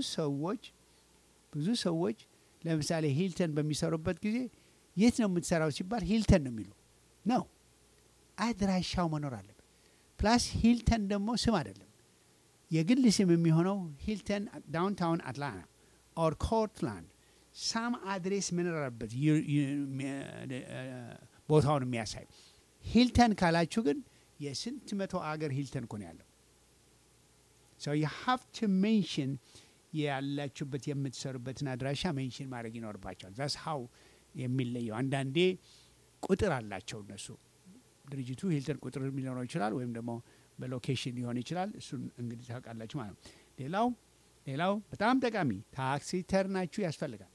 ብዙ ሰዎች ለምሳሌ ሂልተን በሚሰሩበት ጊዜ የት ነው የምትሰራው ሲባል ሂልተን ነው የሚሉ ነው። አድራሻው መኖር አለበት። ፕላስ ሂልተን ደግሞ ስም አይደለም፣ የግል ስም የሚሆነው ሂልተን ዳውንታውን አትላንታ ኦር ኮርትላንድ ሳም አድሬስ መኖር አለበት፣ ቦታውን የሚያሳይ። ሂልተን ካላችሁ ግን የስንት መቶ አገር ሂልተን እኮ ነው ያለው። ሶ ዩ ሃቭ ቱ ሜንሽን ያላችሁበት የምትሰሩበትን አድራሻ ሜንሽን ማድረግ ይኖርባቸዋል። ዛስ ሀው የሚለየው። አንዳንዴ ቁጥር አላቸው እነሱ ድርጅቱ ሂልተን ቁጥር ሊኖረው ይችላል ወይም ደግሞ በሎኬሽን ሊሆን ይችላል። እሱን እንግዲህ ታውቃላችሁ ማለት ነው። ሌላው በጣም ጠቃሚ ታክስ ሪተርናችሁ ያስፈልጋል።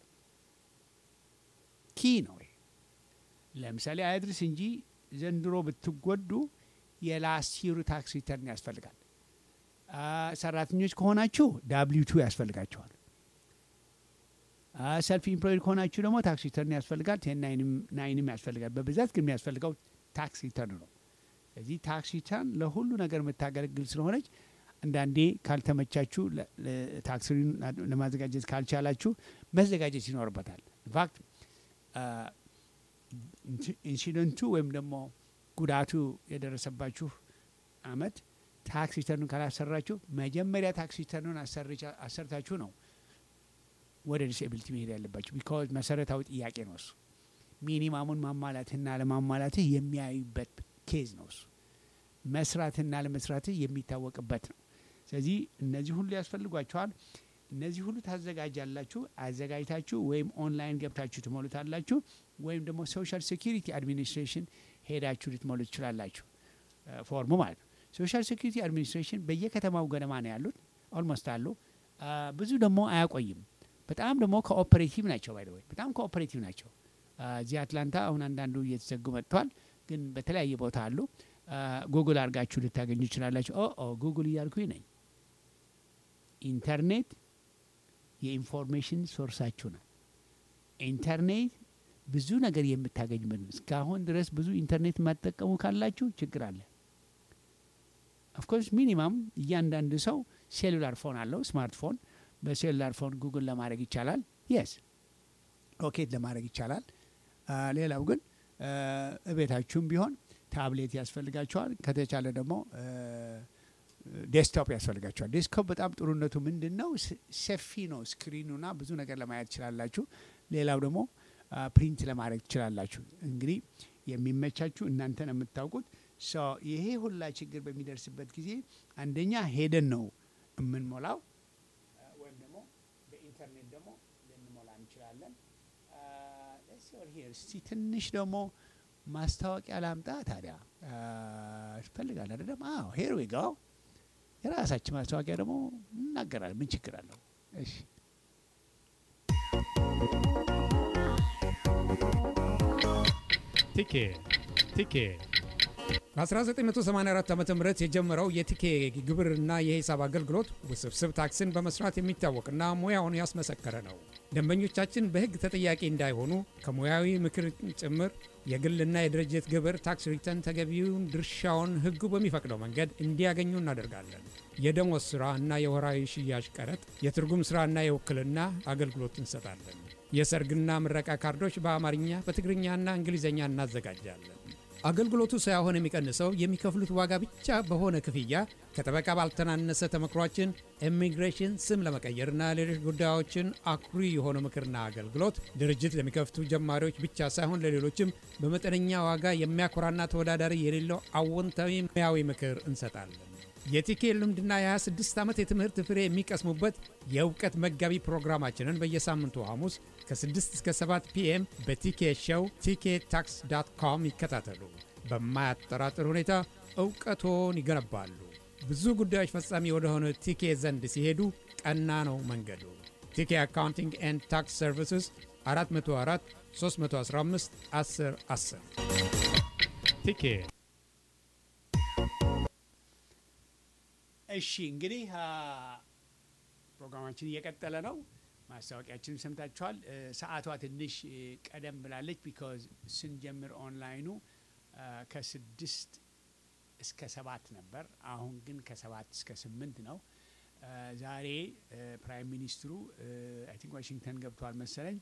ኪ ነው ይሄ። ለምሳሌ አያድርስ እንጂ ዘንድሮ ብትጎዱ የላስት ይሩ ታክስ ሪተርን ያስፈልጋል። ሰራተኞች ከሆናችሁ ዳብሊው ቱ ያስፈልጋቸዋል። ሰልፍ ኢምፕሎይድ ከሆናችሁ ደግሞ ታክስ ሪተርን ያስፈልጋል። ቴን ናይንም ያስፈልጋል። በብዛት ግን የሚያስፈልገው ታክስ ሪተርን ነው። ስለዚህ ታክስ ሪተርን ለሁሉ ነገር የምታገለግል ስለሆነች አንዳንዴ ካልተመቻችሁ ታክስ ለማዘጋጀት ካልቻላችሁ መዘጋጀት ይኖርበታል። ኢንፋክት ኢንሲደንቱ ወይም ደግሞ ጉዳቱ የደረሰባችሁ አመት ታክስ ሪተርኑን ካላሰራችሁ መጀመሪያ ታክስ ሪተርኑን አሰርታችሁ ነው ወደ ዲስኤቢሊቲ መሄድ ያለባችሁ። ቢካዝ መሰረታዊ ጥያቄ ነው እሱ። ሚኒማሙን ማሟላትና ለማሟላትህ የሚያዩበት ኬዝ ነው እሱ። መስራትና ለመስራትህ የሚታወቅበት ነው። ስለዚህ እነዚህ ሁሉ ያስፈልጓቸዋል። እነዚህ ሁሉ ታዘጋጃላችሁ። አዘጋጅታችሁ ወይም ኦንላይን ገብታችሁ ትሞሉታላችሁ ወይም ደግሞ ሶሻል ሴኩሪቲ አድሚኒስትሬሽን ሄዳችሁ ልትሞሉ ትችላላችሁ። ፎርሙ ማለት ነው። ሶሻል ሴኩሪቲ አድሚኒስትሬሽን በየከተማው ገደማ ነው ያሉት። ኦልሞስት አሉ። ብዙ ደግሞ አያቆይም። በጣም ደግሞ ኮኦፐሬቲቭ ናቸው። ባይ ዘ ወይ በጣም ኮኦፐሬቲቭ ናቸው። እዚህ አትላንታ አሁን አንዳንዱ እየተዘጉ መጥቷል፣ ግን በተለያየ ቦታ አሉ። ጉግል አድርጋችሁ ልታገኙ ይችላላችሁ። ጉግል እያልኩኝ ነኝ። ኢንተርኔት የኢንፎርሜሽን ሶርሳችሁ ነው። ኢንተርኔት ብዙ ነገር የምታገኙበት ነው። እስካሁን ድረስ ብዙ ኢንተርኔት የማትጠቀሙ ካላችሁ ችግር አለ። ኦፍኮርስ ሚኒማም እያንዳንዱ ሰው ሴሉላር ፎን አለው፣ ስማርትፎን። በሴሉላር ፎን ጉግል ለማድረግ ይቻላል። የስ ሎኬት ለማድረግ ይቻላል። ሌላው ግን እቤታችሁም ቢሆን ታብሌት ያስፈልጋቸዋል። ከተቻለ ደግሞ ዴስክቶፕ ያስፈልጋቸዋል። ዴስክቶፕ በጣም ጥሩነቱ ምንድን ነው? ሰፊ ነው ስክሪኑና ብዙ ነገር ለማየት ትችላላችሁ። ሌላው ደግሞ ፕሪንት ለማድረግ ትችላላችሁ። እንግዲህ የሚመቻችሁ እናንተ ነው የምታውቁት። ይሄ ሁላ ችግር በሚደርስበት ጊዜ አንደኛ ሄደን ነው የምንሞላው ወይም ደግሞ በኢንተርኔት ደግሞ ልንሞላ እንችላለን። እስቲ ትንሽ ደግሞ ማስታወቂያ ላምጣ ታዲያ ትፈልጋለህ አይደለም? አዎ ሄር ዊ ጎ። የራሳችን ማስታወቂያ ደግሞ እናገራለን። ምን ችግር አለው? እሺ ቲኬ በ1984 ዓ ም የጀመረው የቲኬ ግብርና የሂሳብ አገልግሎት ውስብስብ ታክስን በመስራት የሚታወቅና ሙያውን ያስመሰከረ ነው። ደንበኞቻችን በሕግ ተጠያቂ እንዳይሆኑ ከሙያዊ ምክር ጭምር የግልና የድርጅት ግብር ታክስ ሪተርን ተገቢውን ድርሻውን ሕጉ በሚፈቅደው መንገድ እንዲያገኙ እናደርጋለን። የደሞዝ ሥራ እና የወራዊ ሽያጭ ቀረጥ፣ የትርጉም ሥራና የውክልና አገልግሎት እንሰጣለን። የሰርግና ምረቃ ካርዶች በአማርኛ በትግርኛና እንግሊዝኛ እናዘጋጃለን። አገልግሎቱ ሳይሆን የሚቀንሰው የሚከፍሉት ዋጋ ብቻ በሆነ ክፍያ ከጠበቃ ባልተናነሰ ተመክሯችን ኢሚግሬሽን፣ ስም ለመቀየርና ሌሎች ጉዳዮችን አኩሪ የሆነ ምክርና አገልግሎት ድርጅት ለሚከፍቱ ጀማሪዎች ብቻ ሳይሆን ለሌሎችም በመጠነኛ ዋጋ የሚያኮራና ተወዳዳሪ የሌለው አዎንታዊ ሙያዊ ምክር እንሰጣለን። የቲኬ ልምድና የ26 ዓመት የትምህርት ፍሬ የሚቀስሙበት የእውቀት መጋቢ ፕሮግራማችንን በየሳምንቱ ሐሙስ ከ6 እስከ 7 ፒኤም በቲኬ ሾው ቲኬታክስ.com ይከታተሉ። በማያጠራጥር ሁኔታ እውቀቶን ይገነባሉ። ብዙ ጉዳዮች ፈጻሚ ወደሆነ ቲኬ ዘንድ ሲሄዱ ቀና ነው መንገዱ። ቲኬ አካውንቲንግ ኤንድ ታክስ ሰርቪስስ 404 315 1010 ቲኬ እሺ እንግዲህ ፕሮግራማችን እየቀጠለ ነው። ማስታወቂያችንን ሰምታችኋል። ሰዓቷ ትንሽ ቀደም ብላለች። ቢካዝ ስንጀምር ኦንላይኑ ከ6 እስከ 7 ነበር። አሁን ግን ከ7 እስከ 8 ነው። ዛሬ ፕራይም ሚኒስትሩ አይ ቲንክ ዋሽንግተን ገብቷል መሰለኝ።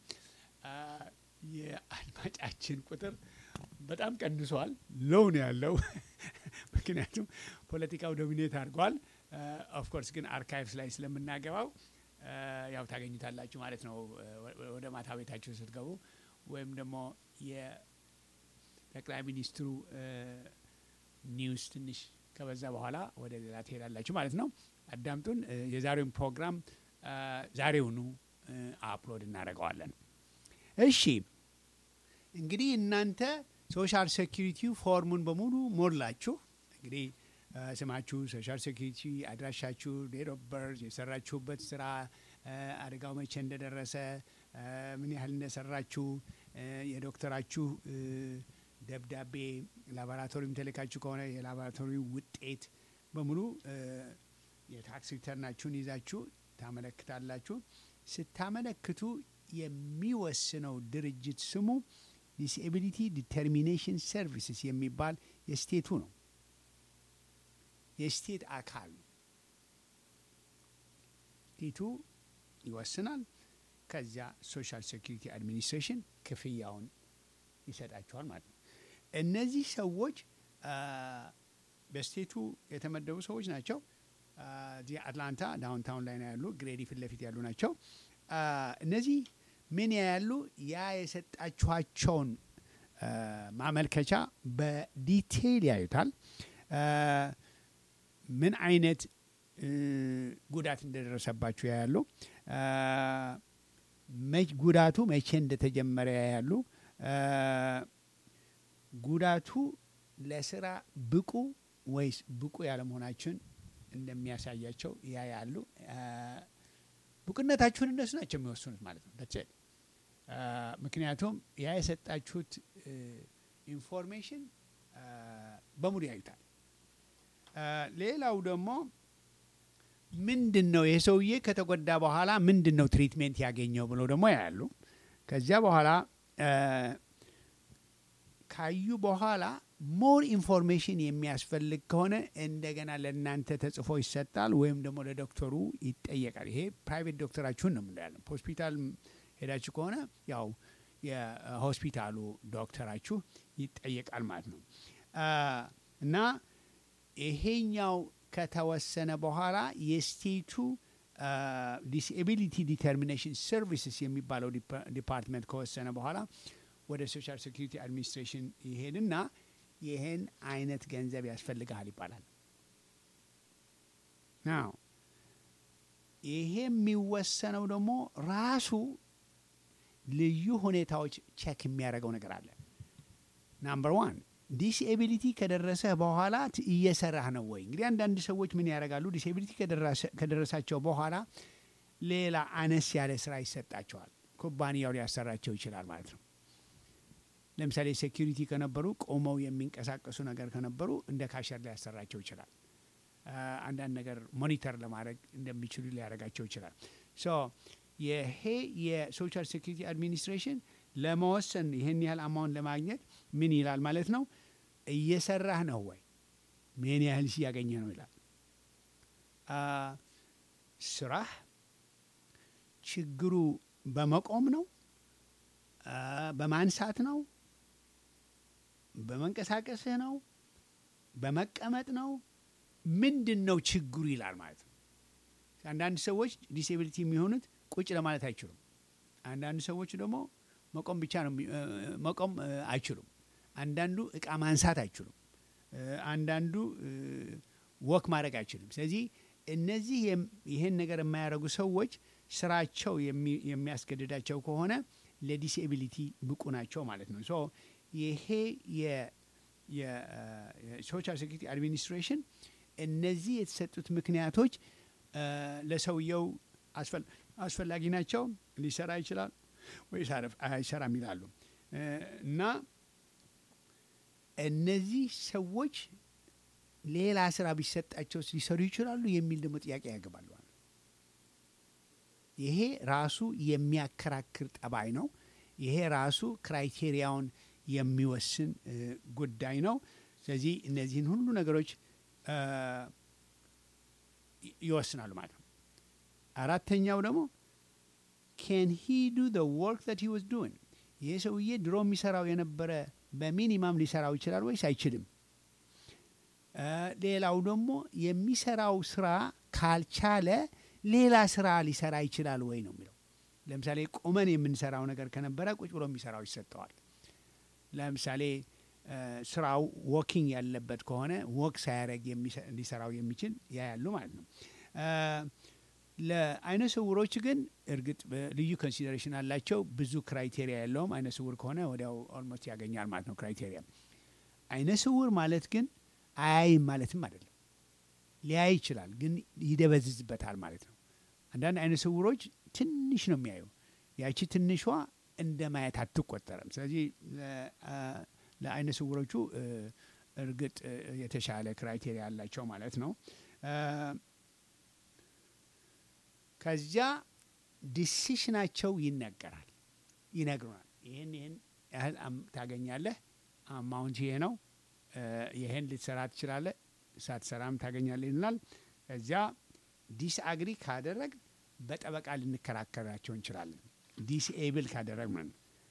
የአድማጫችን ቁጥር በጣም ቀንሷል። ሎው ነው ያለው ምክንያቱም ፖለቲካው ዶሚኔት አድርጓል። ኦፍኮርስ ግን አርካይቭስ ላይ ስለምናገባው ያው ታገኙታላችሁ ማለት ነው ወደ ማታ ቤታችሁ ስትገቡ፣ ወይም ደግሞ የጠቅላይ ሚኒስትሩ ኒውስ ትንሽ ከበዛ በኋላ ወደ ሌላ ትሄዳላችሁ ማለት ነው። አዳምጡን። የዛሬውን ፕሮግራም ዛሬውኑ አፕሎድ እናደርገዋለን። እሺ እንግዲህ እናንተ ሶሻል ሴኩሪቲ ፎርሙን በሙሉ ሞላችሁ። እንግዲህ ስማችሁ፣ ሶሻል ሴኩሪቲ አድራሻችሁ፣ ዴት ኦፍ በርዝ፣ የሰራችሁበት ስራ፣ አደጋው መቼ እንደደረሰ፣ ምን ያህል እንደሰራችሁ፣ የዶክተራችሁ ደብዳቤ፣ ላቦራቶሪም ተልካችሁ ከሆነ የላቦራቶሪ ውጤት በሙሉ የታክስ ሪተርናችሁን ይዛችሁ ታመለክታላችሁ። ስታመለክቱ የሚወስነው ድርጅት ስሙ ዲስኤቢሊቲ ዲተርሚኔሽን ሰርቪስስ የሚባል የስቴቱ ነው። የስቴት አካል ነው። ስቴቱ ይወስናል። ከዚያ ሶሻል ሴኩሪቲ አድሚኒስትሬሽን ክፍያውን ይሰጣቸዋል ማለት ነው። እነዚህ ሰዎች በስቴቱ የተመደቡ ሰዎች ናቸው። እዚህ አትላንታ ዳውንታውን ላይ ነው ያሉ፣ ግሬዲ ፊት ለፊት ያሉ ናቸው። እነዚህ ምን ያሉ ያ የሰጣችኋቸውን ማመልከቻ በዲቴይል ያዩታል። ምን አይነት ጉዳት እንደደረሰባችሁ ያያሉ። ጉዳቱ መቼ እንደተጀመረ ያያሉ። ጉዳቱ ለስራ ብቁ ወይስ ብቁ ያለመሆናችሁን እንደሚያሳያቸው ያያሉ። ብቁነታችሁን እነሱ ናቸው የሚወስኑት ማለት ነው። ደስ ምክንያቱም ያ የሰጣችሁት ኢንፎርሜሽን በሙሉ ያዩታል። ሌላው ደግሞ ምንድን ነው የሰውዬ ከተጎዳ በኋላ ምንድን ነው ትሪትሜንት ያገኘው ብለው ደግሞ ያያሉ። ከዚያ በኋላ ካዩ በኋላ ሞር ኢንፎርሜሽን የሚያስፈልግ ከሆነ እንደገና ለእናንተ ተጽፎ ይሰጣል፣ ወይም ደግሞ ለዶክተሩ ይጠየቃል። ይሄ ፕራይቬት ዶክተራችሁን ነው የምንለው። ሆስፒታል ሄዳችሁ ከሆነ ያው የሆስፒታሉ ዶክተራችሁ ይጠየቃል ማለት ነው። እና ይሄኛው ከተወሰነ በኋላ የስቴቱ ዲስኤቢሊቲ ዲተርሚኔሽን ሰርቪስስ የሚባለው ዲፓርትመንት ከወሰነ በኋላ ወደ ሶሻል ሴኩሪቲ አድሚኒስትሬሽን ይሄድና ይሄን አይነት ገንዘብ ያስፈልግሃል ይባላል። ናው ይሄ የሚወሰነው ደግሞ ራሱ ልዩ ሁኔታዎች ቼክ የሚያደርገው ነገር አለ። ናምበር 1 ዲስኤቢሊቲ ከደረሰ በኋላ እየሰራህ ነው ወይ? እንግዲህ አንዳንድ ሰዎች ምን ያደርጋሉ? ዲስኤቢሊቲ ከደረሳቸው በኋላ ሌላ አነስ ያለ ስራ ይሰጣቸዋል። ኩባንያው ሊያሰራቸው ይችላል ማለት ነው። ለምሳሌ ሴኩሪቲ ከነበሩ ቆመው የሚንቀሳቀሱ ነገር ከነበሩ እንደ ካሸር ሊያሰራቸው ይችላል። አንዳንድ ነገር ሞኒተር ለማድረግ እንደሚችሉ ሊያደርጋቸው ይችላል። ሶ ይሄ የሶሻል ሴኩሪቲ አድሚኒስትሬሽን ለመወሰን ይህን ያህል አማውንት ለማግኘት ምን ይላል ማለት ነው? እየሰራህ ነው ወይ? ምን ያህል ሲያገኘ ነው ይላል። ስራህ ችግሩ በመቆም ነው፣ በማንሳት ነው፣ በመንቀሳቀስህ ነው፣ በመቀመጥ ነው፣ ምንድን ነው ችግሩ ይላል ማለት ነው። አንዳንድ ሰዎች ዲስኤቢሊቲ የሚሆኑት ቁጭ ለማለት አይችሉም። አንዳንድ ሰዎች ደግሞ መቆም ብቻ ነው፣ መቆም አይችሉም። አንዳንዱ እቃ ማንሳት አይችሉም። አንዳንዱ ወክ ማድረግ አይችልም። ስለዚህ እነዚህ ይሄን ነገር የማያደርጉ ሰዎች ስራቸው የሚያስገድዳቸው ከሆነ ለዲስኤቢሊቲ ብቁ ናቸው ማለት ነው። ሶ ይሄ የሶሻል ሴኩሪቲ አድሚኒስትሬሽን እነዚህ የተሰጡት ምክንያቶች ለሰውየው አስፈላጊ ናቸው፣ ሊሰራ ይችላል ወይስ አይሰራም ይላሉ። እና እነዚህ ሰዎች ሌላ ስራ ቢሰጣቸው ሊሰሩ ይችላሉ የሚል ደግሞ ጥያቄ ያገባሉ። ይሄ ራሱ የሚያከራክር ጠባይ ነው። ይሄ ራሱ ክራይቴሪያውን የሚወስን ጉዳይ ነው። ስለዚህ እነዚህን ሁሉ ነገሮች ይወስናሉ ማለት ነው። አራተኛው ደግሞ can he do the work that he was doing? ይህ ሰውዬ ድሮ የሚሰራው የነበረ በሚኒማም ሊሰራው ይችላል ወይስ አይችልም? ሌላው ደግሞ የሚሰራው ስራ ካልቻለ ሌላ ስራ ሊሰራ ይችላል ወይ ነው የሚለው። ለምሳሌ ቆመን የምንሰራው ነገር ከነበረ ቁጭ ብሎ የሚሰራው ይሰጠዋል። ለምሳሌ ስራው ዎኪንግ ያለበት ከሆነ ወክ ሳያደርግ ሊሰራው የሚችል ያያሉ ማለት ነው። ለአይነ ስውሮች ግን እርግጥ ልዩ ኮንሲደሬሽን አላቸው። ብዙ ክራይቴሪያ የለውም። አይነ ስውር ከሆነ ወዲያው ኦልሞስት ያገኛል ማለት ነው ክራይቴሪያ። አይነ ስውር ማለት ግን አያይም ማለትም አይደለም። ሊያይ ይችላል ግን ይደበዝዝበታል ማለት ነው። አንዳንድ አይነ ስውሮች ትንሽ ነው የሚያዩ። ያቺ ትንሿ እንደ ማየት አትቆጠርም። ስለዚህ ለአይነ ስውሮቹ እርግጥ የተሻለ ክራይቴሪያ አላቸው ማለት ነው። ከዚያ ዲሲሽናቸው ይነገራል፣ ይነግሩናል። ይህን ያህል ታገኛለህ፣ አማውንት ይሄ ነው፣ ይህን ልትሰራ ትችላለህ፣ ሳትሰራም ታገኛለህ ይሉናል። ከዚያ ዲስአግሪ ካደረግ በጠበቃ ልንከራከራቸው እንችላለን። ዲስኤብል ካደረግ ምን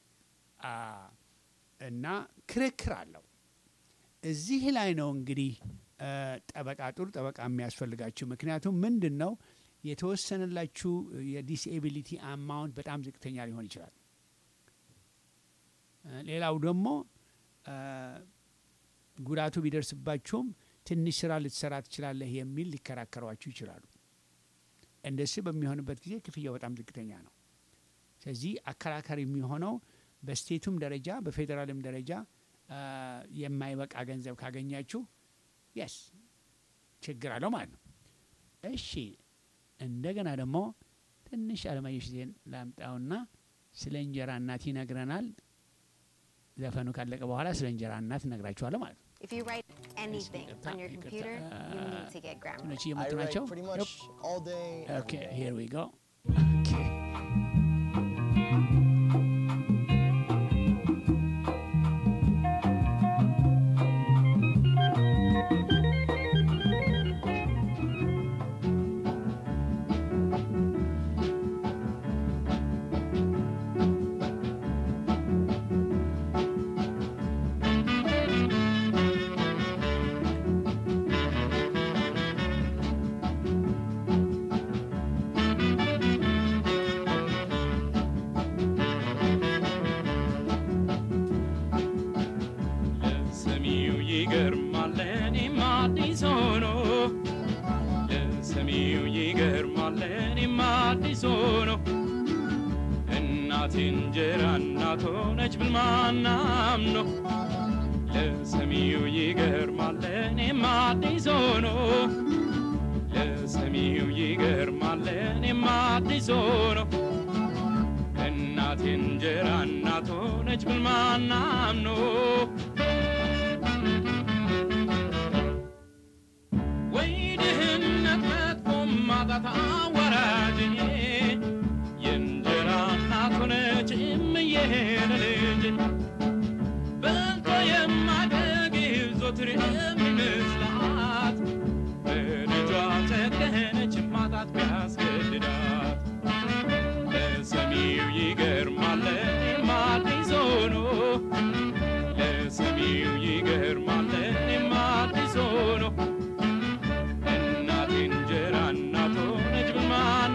እና ክርክር አለው። እዚህ ላይ ነው እንግዲህ ጠበቃ ጥሩ ጠበቃ የሚያስፈልጋችሁ። ምክንያቱም ምንድን ነው የተወሰነላችሁ የዲስኤቢሊቲ አማውንት በጣም ዝቅተኛ ሊሆን ይችላል። ሌላው ደግሞ ጉዳቱ ቢደርስባችሁም ትንሽ ስራ ልትሰራ ትችላለህ የሚል ሊከራከሯችሁ ይችላሉ። እንደዚህ በሚሆንበት ጊዜ ክፍያው በጣም ዝቅተኛ ነው። ስለዚህ አከራካሪ የሚሆነው በስቴቱም ደረጃ በፌዴራልም ደረጃ የማይበቃ ገንዘብ ካገኛችሁ የስ ችግር አለው ማለት ነው። እሺ እንደገና ደግሞ ትንሽ አለማየሁ ዜን ላምጣውና ስለ እንጀራ እናት ይነግረናል። ዘፈኑ ካለቀ በኋላ ስለ እንጀራ እናት እነግራችኋለሁ ማለት ነው። If you write anything on your computer, you need to get Grammarly. I write pretty much all day. Okay, every day. here we go. Okay. ለሰሚው ይገርማል እኔም አዲስ ሆኖ ለሰሚው ይገርማል እኔም አዲስ ሆኖ እናቴ እንጀራ እናት ሆነች ብል ማን አምኖ ለሰሚው ይገርማል እኔም አዲስ ሆኖ ለሰሚው ይገርማል እኔም አዲስ ሆኖ እናቴ እንጀራ እናት ሆነች ብል ማን አምኖ ወይ ድህነት መጥፎም ማጣት አዋራጅ የእንጀራ እናት ሆነች እምዬ ለልጅ በልቶ የማደግ ዞትር የሚመስላት በልጇ ጨከነች ማጣት ቢያስገድዳት ለሰሚው ይገርማል እኔም አዲስ ሆኖ ለሰሚው ይገርማል እኔም አዲስ ሆኖ እናቴ እንጀራ እናት ሆነች ብል ማን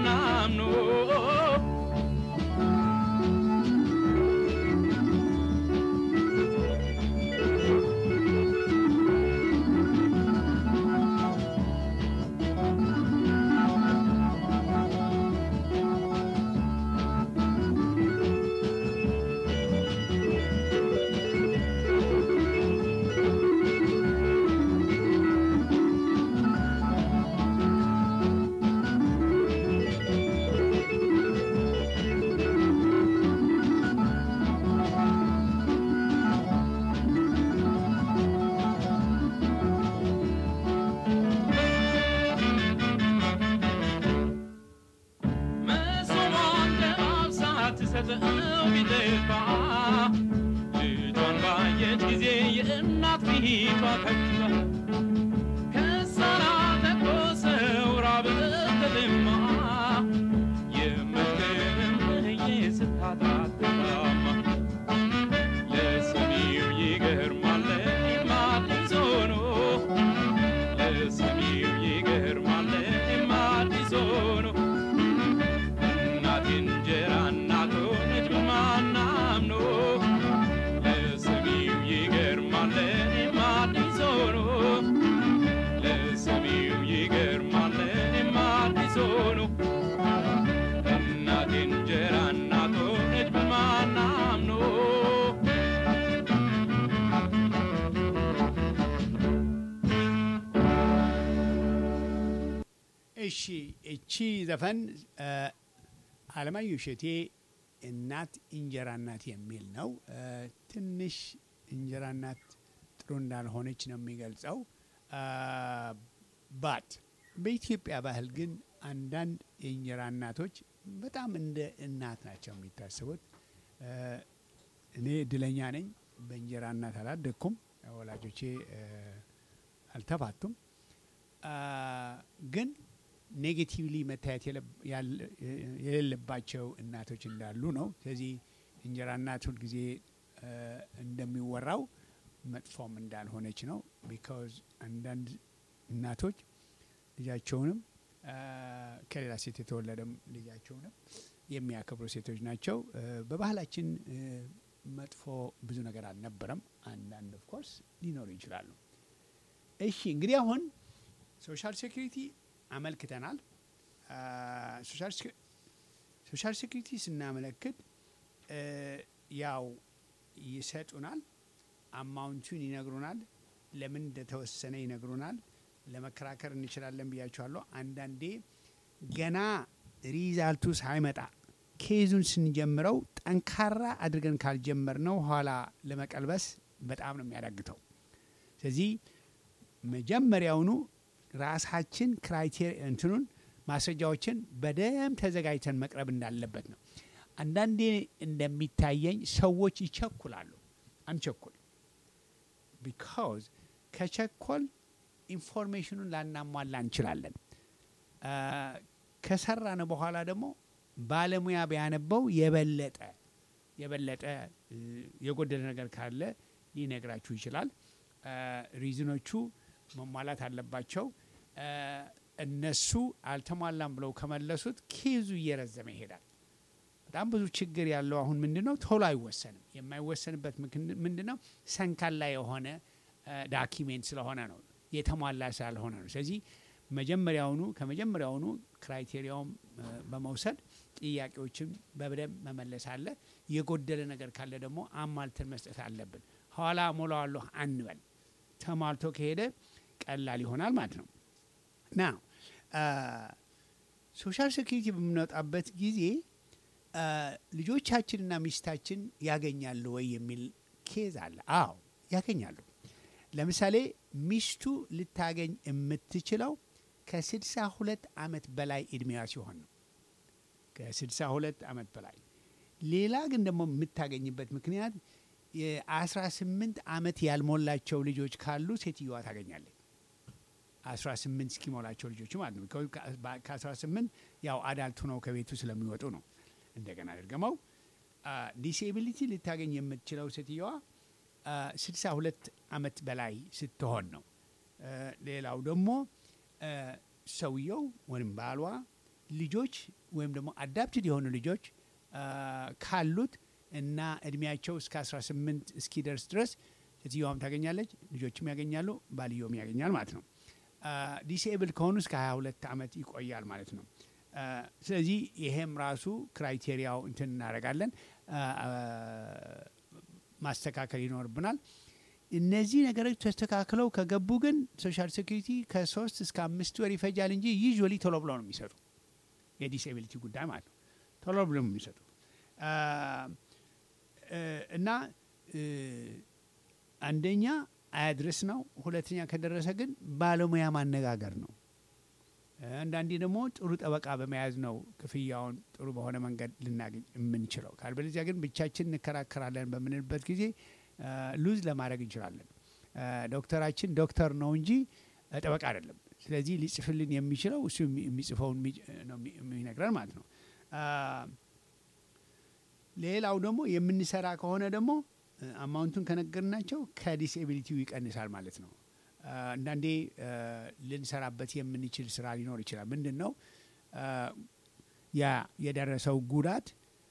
እቺ ዘፈን አለማየሁ እሸቴ እናት እንጀራ እናት የሚል ነው። ትንሽ እንጀራ እናት ጥሩ እንዳልሆነች ነው የሚገልጸው። ባት በኢትዮጵያ ባህል ግን አንዳንድ የእንጀራ እናቶች በጣም እንደ እናት ናቸው የሚታሰቡት። እኔ እድለኛ ነኝ፣ በእንጀራ እናት አላደግኩም። ወላጆቼ አልተፋቱም። ግን ኔጌቲቭሊ መታየት የሌለባቸው እናቶች እንዳሉ ነው። ስለዚህ እንጀራ እናት ሁል ጊዜ እንደሚወራው መጥፎም እንዳልሆነች ነው። ቢካዝ አንዳንድ እናቶች ልጃቸውንም ከሌላ ሴት የተወለደም ልጃቸውንም የሚያከብሩ ሴቶች ናቸው። በባህላችን መጥፎ ብዙ ነገር አልነበረም። አንዳንድ ኦፍ ኮርስ ሊኖሩ ይችላሉ። እሺ እንግዲህ አሁን ሶሻል ሴኩሪቲ አመልክተናል። ሶሻል ሴኩሪቲ ስናመለክት ያው ይሰጡናል፣ አማውንቱን ይነግሩናል፣ ለምን እንደተወሰነ ይነግሩናል። ለመከራከር እንችላለን ብያቸዋለሁ። አንዳንዴ ገና ሪዛልቱ ሳይመጣ ኬዙን ስንጀምረው ጠንካራ አድርገን ካልጀመርነው ኋላ ለመቀልበስ በጣም ነው የሚያዳግተው። ስለዚህ መጀመሪያውኑ ራሳችን ክራይቴሪያ እንትኑን ማስረጃዎችን በደም ተዘጋጅተን መቅረብ እንዳለበት ነው። አንዳንዴ እንደሚታየኝ ሰዎች ይቸኩላሉ። አንቸኩል። ቢካዝ ከቸኮል ኢንፎርሜሽኑን ላናሟላ እንችላለን። ከሰራን በኋላ ደግሞ ባለሙያ ቢያነበው የበለጠ የጎደለ ነገር ካለ ሊነግራችሁ ይችላል። ሪዝኖቹ መሟላት አለባቸው። እነሱ አልተሟላም ብለው ከመለሱት ኬዙ እየረዘመ ይሄዳል። በጣም ብዙ ችግር ያለው አሁን ምንድነው ቶሎ አይወሰንም። የማይወሰንበት ምንድነው ሰንካላ የሆነ ዳኪሜንት ስለሆነ ነው፣ የተሟላ ስላልሆነ ነው። ስለዚህ ከመጀመሪያውኑ ክራይቴሪያውን በመውሰድ ጥያቄዎችን በደንብ መመለስ አለ። የጎደለ ነገር ካለ ደግሞ አሟልተን መስጠት አለብን። ኋላ ሞላዋለሁ አንበል። ተሟልቶ ከሄደ ቀላል ይሆናል ማለት ነው። ና ሶሻል ሴኩሪቲ በምንወጣበት ጊዜ ልጆቻችንና ሚስታችን ያገኛሉ ወይ የሚል ኬዝ አለ። አዎ ያገኛሉ። ለምሳሌ ሚስቱ ልታገኝ የምትችለው ከ62 ዓመት በላይ እድሜዋ ሲሆን ነው። ከ62 ዓመት በላይ። ሌላ ግን ደግሞ የምታገኝበት ምክንያት የ18 ዓመት ያልሞላቸው ልጆች ካሉ ሴትዮዋ ታገኛለች። 18 እስኪሞላቸው ልጆች ማለት ነው። ከ18 ያው አዳልቱ ነው ከቤቱ ስለሚወጡ ነው። እንደገና ድርገመው ዲስኤቢሊቲ ልታገኝ የምትችለው ሴትዮዋ 62 ዓመት በላይ ስትሆን ነው። ሌላው ደግሞ ሰውየው ወይም ባሏ ልጆች ወይም ደግሞ አዳፕትድ የሆኑ ልጆች ካሉት እና እድሜያቸው እስከ 18 እስኪደርስ ድረስ ሴትዮዋም ታገኛለች፣ ልጆችም ያገኛሉ፣ ባልየውም ያገኛል ማለት ነው። ዲስኤብል ከሆኑ እስከ 22 ዓመት ይቆያል ማለት ነው። ስለዚህ ይሄም ራሱ ክራይቴሪያው እንትን እናደርጋለን፣ ማስተካከል ይኖርብናል። እነዚህ ነገሮች ተስተካክለው ከገቡ ግን ሶሻል ሴኩሪቲ ከ3 እስከ 5 ወር ይፈጃል እንጂ ዩዥዋሊ ቶሎ ብለው ነው የሚሰጡ። የዲስኤቢሊቲ ጉዳይ ማለት ነው። ቶሎ ብለው ነው የሚሰጡ እና አንደኛ አያድርስ ነው። ሁለተኛ ከደረሰ ግን ባለሙያ ማነጋገር ነው። አንዳንዴ ደግሞ ጥሩ ጠበቃ በመያዝ ነው ክፍያውን ጥሩ በሆነ መንገድ ልናገኝ የምንችለው። ካልበለዚያ ግን ብቻችን እንከራከራለን በምንልበት ጊዜ ሉዝ ለማድረግ እንችላለን። ዶክተራችን ዶክተር ነው እንጂ ጠበቃ አይደለም። ስለዚህ ሊጽፍልን የሚችለው እሱ የሚጽፈውን ነው የሚነግረን ማለት ነው። ሌላው ደግሞ የምንሰራ ከሆነ ደግሞ አማውንቱን ከነገርናቸው ከዲስኤቢሊቲው ይቀንሳል ማለት ነው። አንዳንዴ ልንሰራበት የምንችል ስራ ሊኖር ይችላል። ምንድን ነው ያ የደረሰው ጉዳት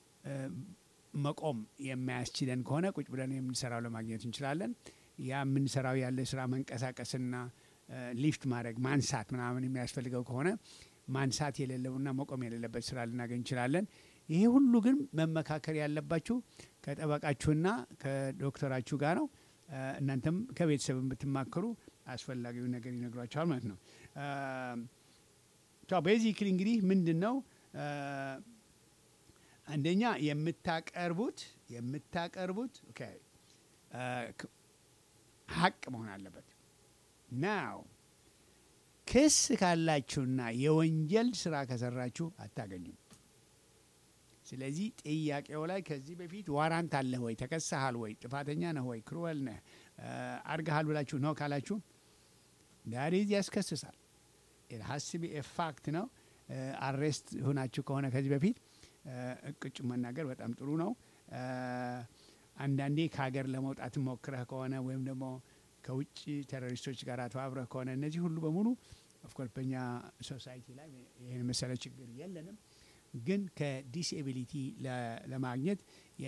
መቆም የማያስችለን ከሆነ ቁጭ ብለን የምንሰራው ለማግኘት እንችላለን። ያ የምንሰራው ያለ ስራ መንቀሳቀስና ሊፍት ማድረግ ማንሳት ምናምን የሚያስፈልገው ከሆነ ማንሳት የሌለውና መቆም የሌለበት ስራ ልናገኝ እንችላለን። ይሄ ሁሉ ግን መመካከር ያለባችሁ ከጠበቃችሁና ከዶክተራችሁ ጋር ነው። እናንተም ከቤተሰብ ብትማከሩ አስፈላጊው ነገር ይነግሯቸዋል ማለት ነው። ሶ ቤዚክሊ እንግዲህ ምንድነው አንደኛ የምታቀርቡት ኦኬ ሐቅ መሆን አለበት ናው ክስ ካላችሁና የወንጀል ስራ ከሰራችሁ አታገኙም ስለዚህ ጥያቄው ላይ ከዚህ በፊት ዋራንት አለ ወይ ተከሳሃል ወይ ጥፋተኛ ነህ ወይ ክሩወል ነህ አርጋሃል ብላችሁ ነው ካላችሁ ዳሪዝ ያስከስሳል it has to be a fact ነው አሬስት ሆናችሁ ከሆነ ከዚህ በፊት እቅጩ መናገር በጣም ጥሩ ነው አንዳንዴ ከሀገር ለመውጣት ሞክረህ ከሆነ ወይም ደግሞ ከውጭ ቴሮሪስቶች ጋር ተባብረህ ከሆነ እነዚህ ሁሉ በሙሉ ኦፍ ኮርስ በእኛ ሶሳይቲ ላይ ይሄን መሰለ ችግር የለንም ግን ከዲስኤቢሊቲ ለማግኘት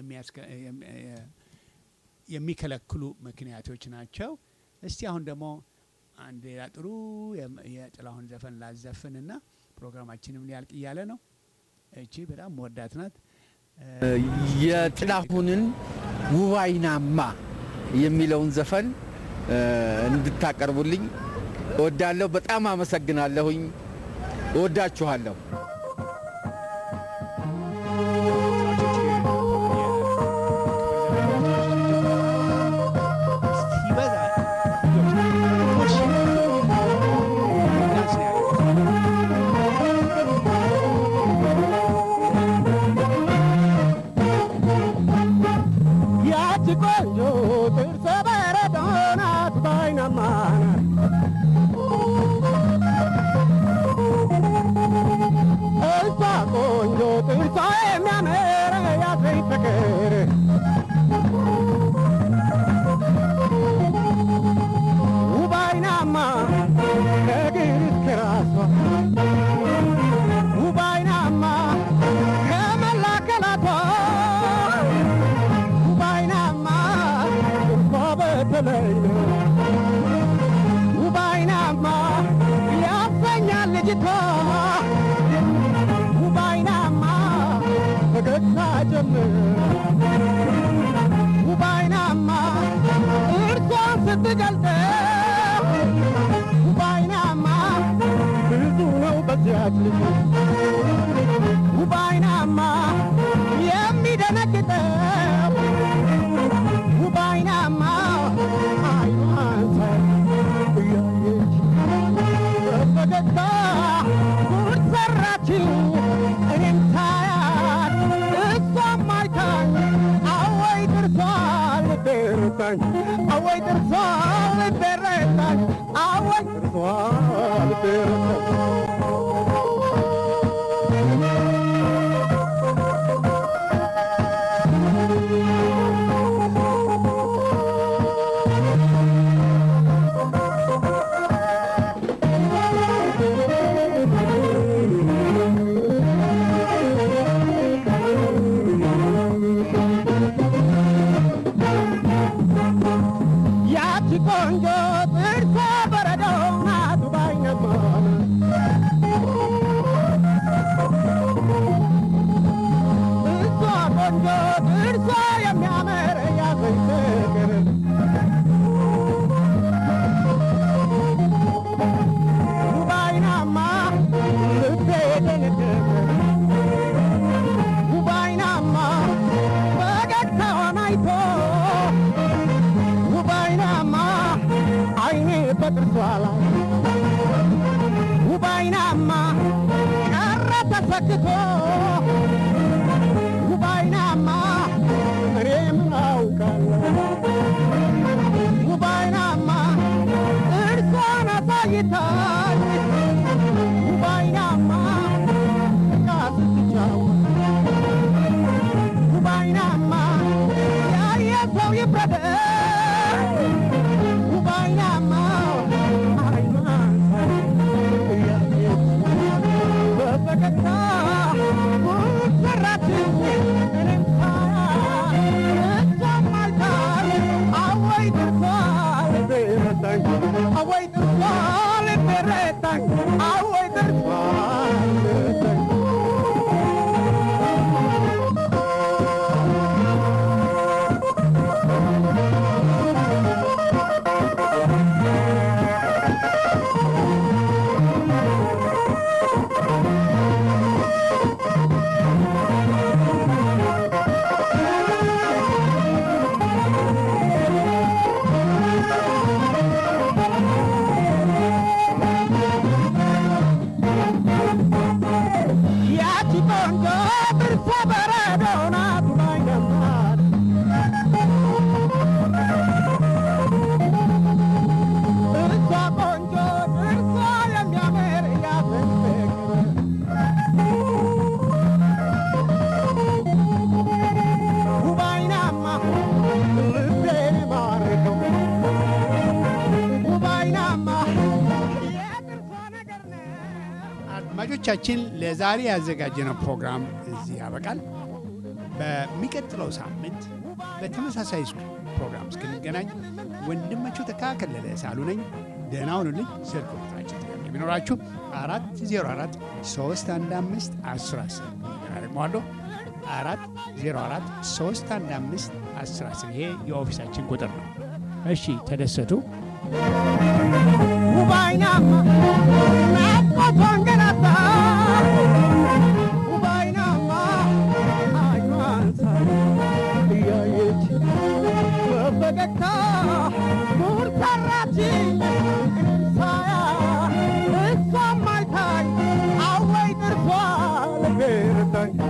የሚከለክሉ ምክንያቶች ናቸው እስቲ አሁን ደግሞ አንድ ሌላ ጥሩ የጥላሁን ዘፈን ላዘፍንና ፕሮግራማችንም ሊያልቅ እያለ ነው እቺ በጣም ወዳት ናት የጥላሁንን ውባይናማ የሚለውን ዘፈን እንድታቀርቡልኝ እወዳለሁ በጣም አመሰግናለሁኝ እወዳችኋለሁ Bye. ቆንጆ ጥርሷ በረዶ ናት ባይነማል እሷ ቆንጆ ጥርሷ የሚያምር ያፍንፍቅ ውባይናማ ልቤን ማርከው ውባይናማ የጥርሷ ነገር ነው አድማጮቻችን ለዛሬ ያዘጋጀነው ፕሮግራም እዚህ ያበቃል። በሚቀጥለው ሳምንት በተመሳሳይ ፕሮግራም እስክንገናኝ ወንድማችሁ ተካከለለ ሳሉ ነኝ። ደህና ሁኑልኝ። ስልክ ቁጥራችን የሚኖራችሁ 404-315-1010 ደግሞአለሁ 404-315-1010 ይሄ የኦፊሳችን ቁጥር ነው። እሺ ተደሰቱ። ውባይናማ ናፍቆቷን ገናታ ውባይናማ አይኗን እያየች በፈገግታ ጉር ሰራችኝ ሳያ እሷም አይታኝ አወይ ጥርሷ ልቤ ረታኝ